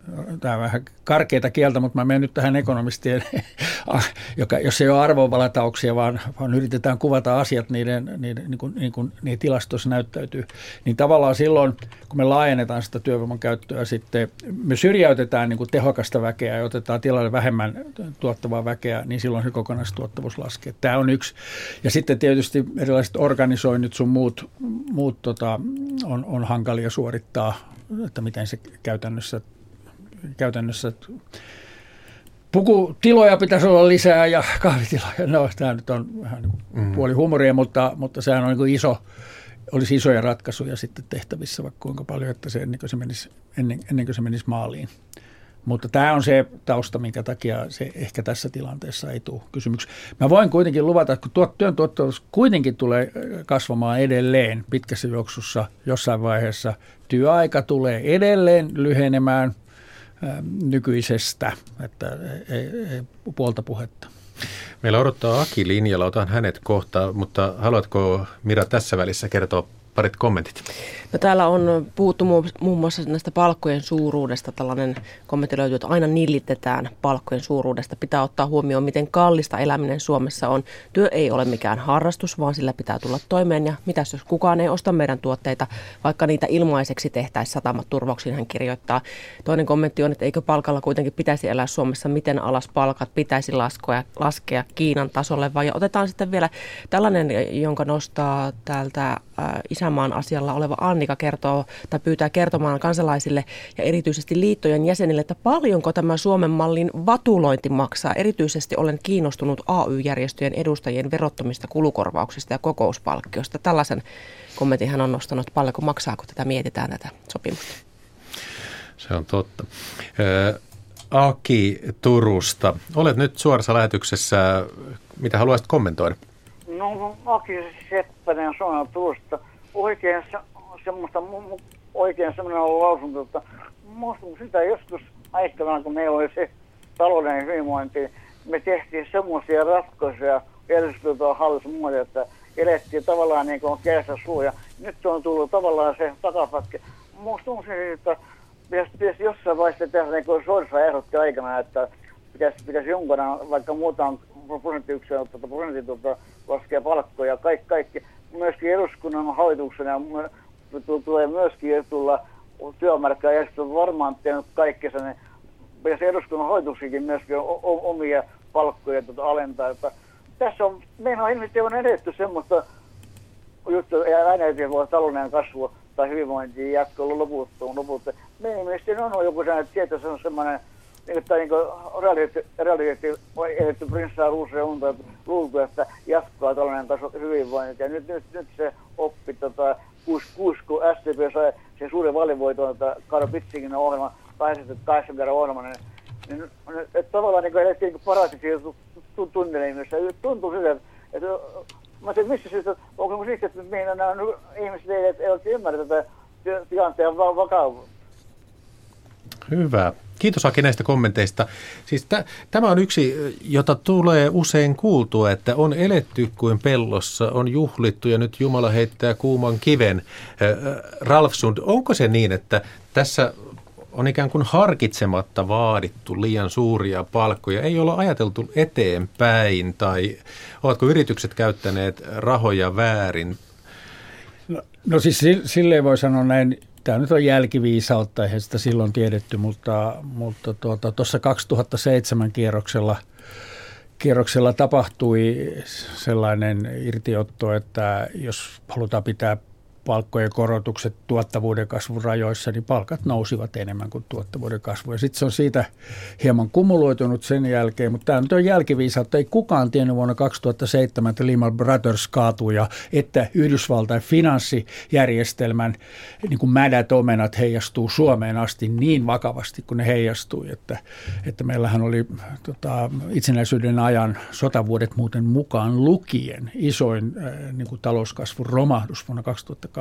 tämä on vähän karkeata kieltä, mutta mä menen nyt tähän ekonomistien, jos ei ole arvovalatauksia, vaan yritetään kuvata asiat niin kuin tilastoissa näyttäytyy. Niin tavallaan silloin, kun me laajennetaan sitä työvoiman käyttöä sitten, me syrjäytetään niin kuin tehokasta väkeä ja otetaan tilalle vähemmän tuottavaa väkeä, niin silloin se kokonaistuottavuus laskee. Tämä on yksi. Ja sitten tietysti erilaiset organisoinnit sun muut on hankalia suorittaa, että miten se käytännössä pukutiloja pitäisi olla lisää ja kahvitiloja. No, tämä nyt on vähän niin kuin puoli huumoria, mutta sehän on niin kuin olisi isoja ratkaisuja sitten tehtävissä vaikka kuinka paljon, että se ennen kuin se menisi maaliin. Mutta tämä on se tausta, minkä takia se ehkä tässä tilanteessa ei tule kysymyksi. Mä voin kuitenkin luvata, että kun työn tuottavuus kuitenkin tulee kasvamaan edelleen pitkässä juoksussa jossain vaiheessa, työaika tulee edelleen lyhenemään nykyisestä, että ei puolta puhetta. Meillä odottaa Aki linjalla, otan hänet kohta, mutta haluatko Mira tässä välissä kertoa parit kommentit? No, täällä on puhuttu muun muassa näistä palkkojen suuruudesta. Tällainen kommentti löytyy, että aina nillitetään palkkojen suuruudesta. Pitää ottaa huomioon, miten kallista eläminen Suomessa on. Työ ei ole mikään harrastus, vaan sillä pitää tulla toimeen. Ja mitäs jos kukaan ei osta meidän tuotteita, vaikka niitä ilmaiseksi tehtäisiin satamat turvauksiin, hän kirjoittaa. Toinen kommentti on, että eikö palkalla kuitenkin pitäisi elää Suomessa, miten alas palkat pitäisi laskea Kiinan tasolle. Vai otetaan sitten vielä tällainen, jonka nostaa täältä isänmaan asialla oleva Annika kertoo tai pyytää kertomaan kansalaisille ja erityisesti liittojen jäsenille, että paljonko tämä Suomen mallin vatulointi maksaa. Erityisesti olen kiinnostunut AY-järjestöjen edustajien verottomista kulukorvauksista ja kokouspalkkioista. Tällaisen kommentin hän on nostanut, paljonko maksaa, kun tätä mietitään tätä sopimusta. Se on totta. Aki Turusta, olet nyt suorassa lähetyksessä. Mitä haluaisit kommentoida? No, Aki Seppänen Suomen Turusta. Oikein semmoinen on lausunto, että muistan sitä joskus aikana, kun meillä oli se talouden hyvinvointi, me tehtiin semmoisia ratkaisuja järjestelmän hallituksen muodossa, että elettiin tavallaan niin kuin kädessä suu, ja nyt on tullut tavallaan se takapätkä. Musta on se, että pitäisi jossain vaiheessa tehdä, niin kuin Sorsa ehdotti aikana, että pitäisi jonkun, vaikka muutaan prosenttiyksilöä, laskea palkkoja, kaikki. Myöskin eduskunnan hallituksen ja tulee myöskin tulla työmarkkinajärjestö varmaan tehnyt kaikkensa, niin pitäisi eduskunnan hallituksikin myöskin omia palkkoja alentaa. Että tässä on, meillä on ilmeisesti edetty semmoista juttua, ja aina ei voi talouden kasvua tai hyvinvointia jatkoa lopulta. Meidän mielestäni on joku sellainen, että se on semmoinen, että niin realiteetti ehditty prinssaa ruusuja unta, että luultu, että jatkaa tällainen taso hyvinvointi. Ja nyt se oppi 66, kun SDP sai sen suuren valinvoiton, että Karo Pitsingin ohjelma, 8 kerran ohjelma, niin että tavallaan niin elettiin paratiisia tunnelmissa. Tuntuu siltä, että mä tiedän, missä syystä, onko siksi, että meidän nämä ihmiset ei ole ymmärrä tätä tilanteen vakavuutta. Hyvä. Kiitos Aki näistä kommenteista. Siis tämä on yksi, jota tulee usein kuultua, että on eletty kuin pellossa, on juhlittu ja nyt Jumala heittää kuuman kiven. Ralf Sund, onko se niin, että tässä on ikään kuin harkitsematta vaadittu liian suuria palkkoja? Ei olla ajateltu eteenpäin tai ovatko yritykset käyttäneet rahoja väärin? No siis silleen voi sanoa näin. Tämä nyt on jälkiviisautta, eihän sitä silloin tiedetty, mutta tuossa 2007 kierroksella tapahtui sellainen irtiotto, että jos halutaan pitää palkkojen korotukset tuottavuuden kasvun rajoissa, niin palkat nousivat enemmän kuin tuottavuuden kasvu. Ja sitten se on siitä hieman kumuloitunut sen jälkeen, mutta tämä nyt on jälkiviisautta. Ei kukaan tiennyt vuonna 2007, että Lehman Brothers kaatui ja että Yhdysvaltain finanssijärjestelmän niin kuin mädät omenat heijastuu Suomeen asti niin vakavasti, kun ne heijastui. Että meillähän oli itsenäisyyden ajan sotavuodet muuten mukaan lukien isoin niin kuin talouskasvun romahdus vuonna 2008,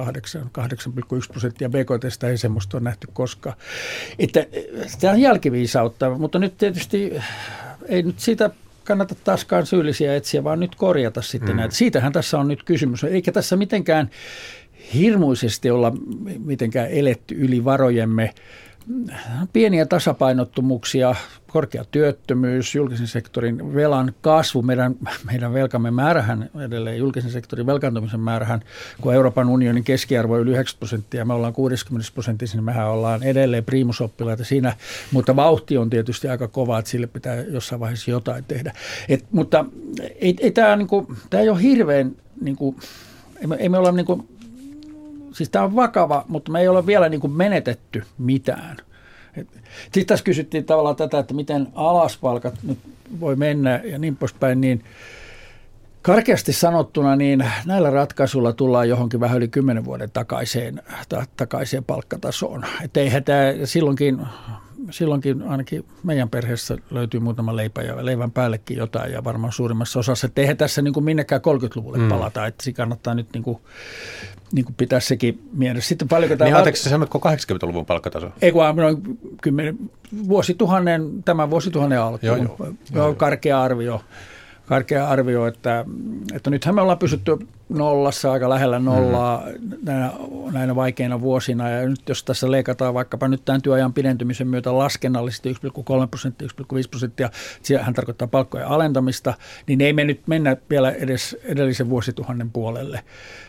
8,1% BKT:stä ei semmoista ole nähty koskaan. Että tämä on jälkiviisautta, mutta nyt tietysti ei nyt siitä kannata taaskaan syyllisiä etsiä, vaan nyt korjata sitten näitä. Siitähän tässä on nyt kysymys, eikä tässä mitenkään hirmuisesti olla mitenkään eletty yli varojemme, pieniä tasapainottomuuksia, korkea työttömyys, julkisen sektorin velan kasvu, meidän velkamme määrähän edelleen, julkisen sektorin velkaantumisen määrähän, kun Euroopan unionin keskiarvo on yli 9%, me ollaan 60%, niin mehän ollaan edelleen priimusoppilaita siinä, mutta vauhti on tietysti aika kova, että sille pitää jossain vaiheessa jotain tehdä. Mutta ei tämä niinku, ei ole hirveän, niinku, ei me olla niinku, siis tämä on vakava, mutta me ei ole vielä niinku menetetty mitään. Sitten tässä kysyttiin tavallaan tätä, että miten alaspalkat nyt voi mennä ja niin poispäin, niin karkeasti sanottuna, niin näillä ratkaisuilla tullaan johonkin vähän yli 10 vuoden takaiseen palkkatasoon. Että eihän tämä silloinkin ainakin meidän perheessä löytyy muutama leipä ja leivän päällekin jotain ja varmaan suurimmassa osassa. Että eihän tässä niin kuin minnekään 30-luvulle palata, että se kannattaa nyt niin kuin pitää sekin mielessä. Sitten paljonko tämä... Niin anteeksi, sä sanotko 80-luvun palkkataso? Ei kun noin 10 tämän vuosituhannen alkuun. Joo. Karkea arvio, että nythän me ollaan pysytty nollassa, aika lähellä nollaa näinä vaikeina vuosina. Ja nyt jos tässä leikataan vaikkapa nyt tämän työajan pidentymisen myötä laskennallisesti 1,3%, 1,5%, sehän tarkoittaa palkkojen alentamista, niin ei me nyt mennä vielä edes edellisen vuosituhannen puolelle.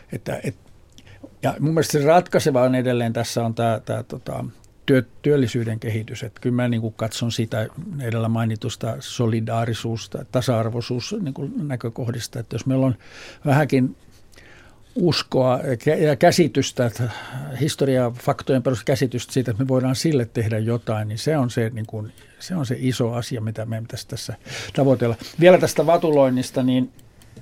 Ja mun mielestä se ratkaiseva on edelleen tässä on tämä työllisyyden kehitys. Että kyllä mä niin kuin katson sitä edellä mainitusta solidaarisuusta, tasa-arvoisuus niin kuin näkökohdista, että jos meillä on vähänkin uskoa ja käsitystä, että historiaa, faktojen peruskäsitystä siitä, että me voidaan sille tehdä jotain, niin se on se iso asia, mitä meidän pitäisi tässä tavoitella. Vielä tästä vatuloinnista, niin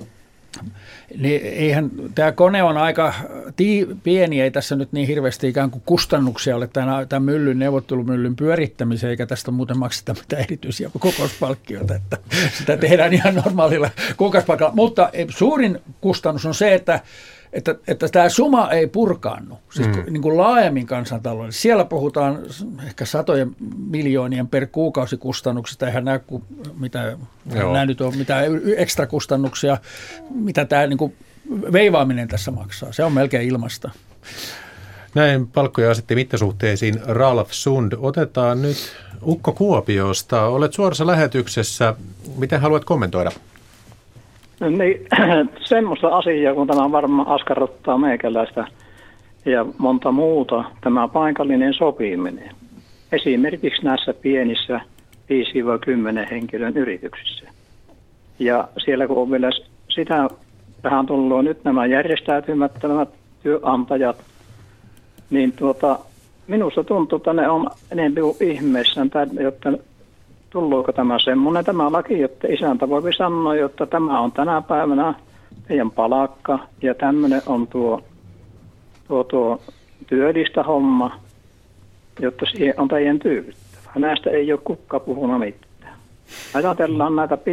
eihän tämä kone on aika pieni, ei tässä nyt niin hirveästi ikään kuin kustannuksia ole tämän neuvottelumyllyn pyörittämiseen, eikä tästä muuten makseta mitään erityisiä kokouspalkkioita, että sitä tehdään ihan normaalilla kokouspalkalla. Mutta suurin kustannus on se, että tämä suma ei purkaannu, siis niin kuin laajemmin kansantaloudessa. Siellä puhutaan ehkä satojen miljoonien per kuukausikustannuksista, eihän nämä nyt ole mitään ekstrakustannuksia, mitä tämä niin kuin veivaaminen tässä maksaa. Se on melkein ilmasta. Näin palkkoja asetti mittasuhteisiin Ralf Sund. Otetaan nyt Ukko Kuopiosta. Olet suorassa lähetyksessä. Miten haluat kommentoida? Niin, semmoista asiaa, kun tämä varmaan askarruttaa meikäläistä ja monta muuta, tämä paikallinen sopiminen. Esimerkiksi näissä pienissä 5-10 henkilön yrityksissä. Ja siellä kun on vielä sitä, tähän tullut nyt nämä järjestäytymättömät työnantajat, niin minusta tuntuu, että ne on enemmän kuin ihmeissään, jotta tulluuko tämä semmoinen tämä laki, jotta isäntä voi sanoa, että tämä on tänä päivänä teidän palakka ja tämmöinen on tuo työllistä homma, jotta siihen on teidän tyydyttävä. Näistä ei ole kukaan puhunut mitään. Ajatellaan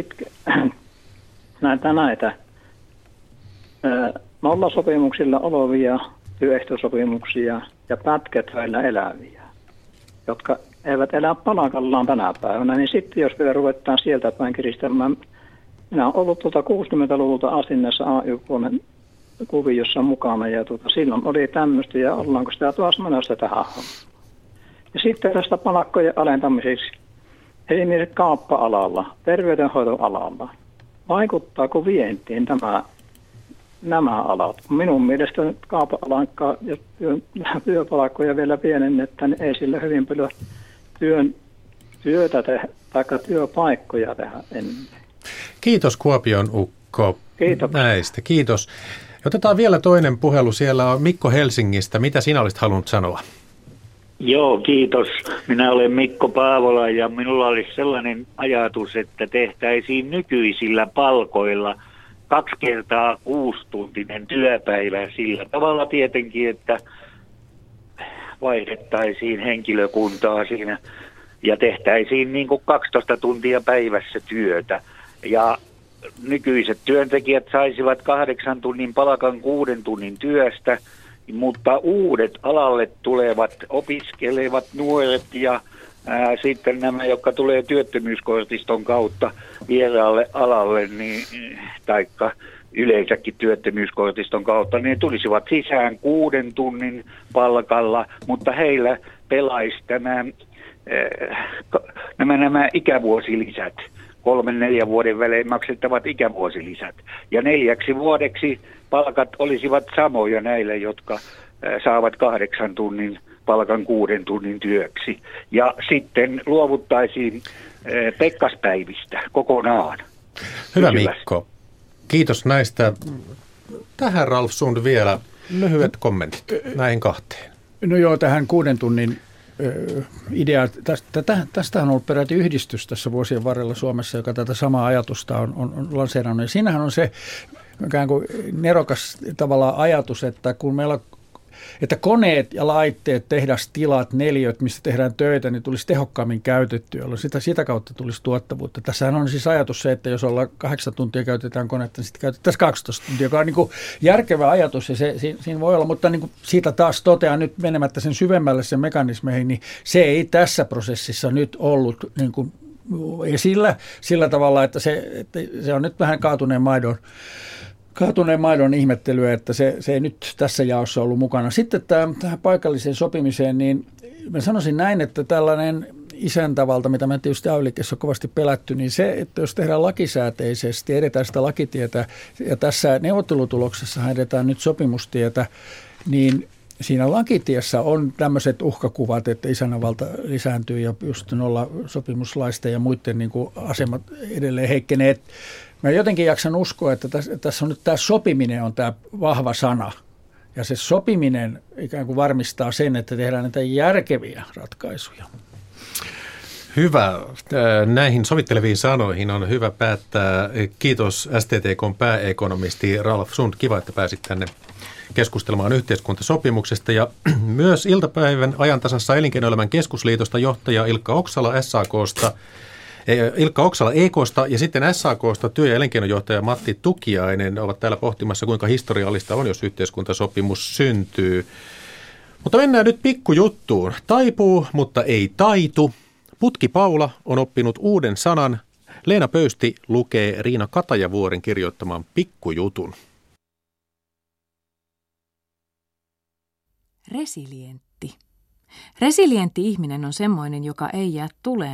näitä nollasopimuksilla olevia työehtosopimuksia ja pätkätöillä eläviä, jotka eivät elä palakallaan tänä päivänä, niin sitten jos vielä ruvetaan sieltä päin kiristämään, minä olen ollut 60-luvulta asti näissä AY-kuviossa mukana ja silloin oli tämmöistä ja ollaanko sitä taas menossa tähän. Ja sitten tästä palakkojen alentamiseksi, esimerkiksi kauppa-alalla, terveydenhoitoalalla, vaikuttaako vientiin nämä alat? Minun mielestä kaupan-alan työpalakkoja vielä pienennetään, niin ei sillä hyvin paljon työtä tehdä, tai työpaikkoja tehdä ennen. Kiitos Kuopion Ukko. Kiitos. Näistä. Kiitos. Otetaan vielä toinen puhelu. Siellä on Mikko Helsingistä. Mitä sinä olisit halunnut sanoa? Joo, kiitos. Minä olen Mikko Paavola ja minulla olisi sellainen ajatus, että tehtäisiin nykyisillä palkoilla 2 kertaa 6-tuntinen työpäivä sillä tavalla tietenkin, että vaihdettaisiin henkilökuntaa siinä ja tehtäisiin niin kuin 12 tuntia päivässä työtä. Ja nykyiset työntekijät saisivat 8 tunnin palkan 6 tunnin työstä, mutta uudet alalle tulevat opiskelevat nuoret ja sitten nämä, jotka tulee työttömyyskortiston kautta vieraalle alalle, niin, taikka yleensäkin työttömyyskortiston kautta, niin tulisivat sisään 6 tunnin palkalla, mutta heillä pelaisi nämä ikävuosilisät, 3-4 vuoden välein maksettavat ikävuosilisät. Ja 4 vuodeksi palkat olisivat samoja näille, jotka saavat 8 tunnin palkan 6 tunnin työksi. Ja sitten luovuttaisiin pekkaspäivistä kokonaan. Hyvä Mikko. Kiitos näistä. Tähän Ralf Sund vielä lyhyet kommentit näihin kahteen. No joo, tähän 6 tunnin idea. Tästähän on ollut peräti yhdistys tässä vuosien varrella Suomessa, joka tätä samaa ajatusta on lanseerannut. Ja siinähän on se ikään kuin nerokas tavallaan ajatus, että kun meillä että koneet ja laitteet, tehdastilat, neliöt, mistä tehdään töitä, niin tulisi tehokkaammin käytettyä, jolloin sitä kautta tulisi tuottavuutta. Tässähän on siis ajatus se, että jos ollaan 8 tuntia käytetään konetta, niin sitten käytettäisiin 12 tuntia, joka on niin kuin järkevä ajatus ja siinä voi olla, mutta niin kuin siitä taas totean nyt menemättä sen syvemmälle sen mekanismeihin, niin se ei tässä prosessissa nyt ollut niin kuin sillä tavalla, että se on nyt vähän kaatuneen maidon ihmettelyä, että se ei nyt tässä jaossa ollut mukana. Sitten tähän paikalliseen sopimiseen, niin mä sanoisin näin, että tällainen isäntävalta, mitä me tietysti AY-liikkeessä on kovasti pelätty, niin se, että jos tehdään lakisääteisesti, edetään sitä lakitietä, ja tässä neuvottelutuloksessa edetään nyt sopimustietä, niin siinä lakitiessä on tämmöiset uhkakuvat, että isännänvalta lisääntyy ja just sopimuslaista ja muiden niin kuin asemat edelleen heikkenee. Mä jotenkin jaksan uskoa, että tässä on nyt tämä sopiminen on tämä vahva sana. Ja se sopiminen ikään kuin varmistaa sen, että tehdään näitä järkeviä ratkaisuja. Hyvä. Näihin sovitteleviin sanoihin on hyvä päättää. Kiitos STTK:n pääekonomisti Ralf Sund. Kiva, että pääsit tänne keskustelemaan yhteiskuntasopimuksesta. Ja myös iltapäivän ajantasassa Elinkeinoelämän keskusliitosta johtaja Ilkka Oksala EK:sta ja sitten SAK:sta työ- ja elinkeinojohtaja Matti Tukiainen ovat täällä pohtimassa, kuinka historiallista on, jos yhteiskuntasopimus syntyy. Mutta mennään nyt pikkujuttuun. Taipuu, mutta ei taitu. Putki Paula on oppinut uuden sanan. Leena Pöysti lukee Riina Katajavuoren kirjoittaman pikkujutun. Resilientti. Resilientti ihminen on semmoinen, joka ei jää tuleen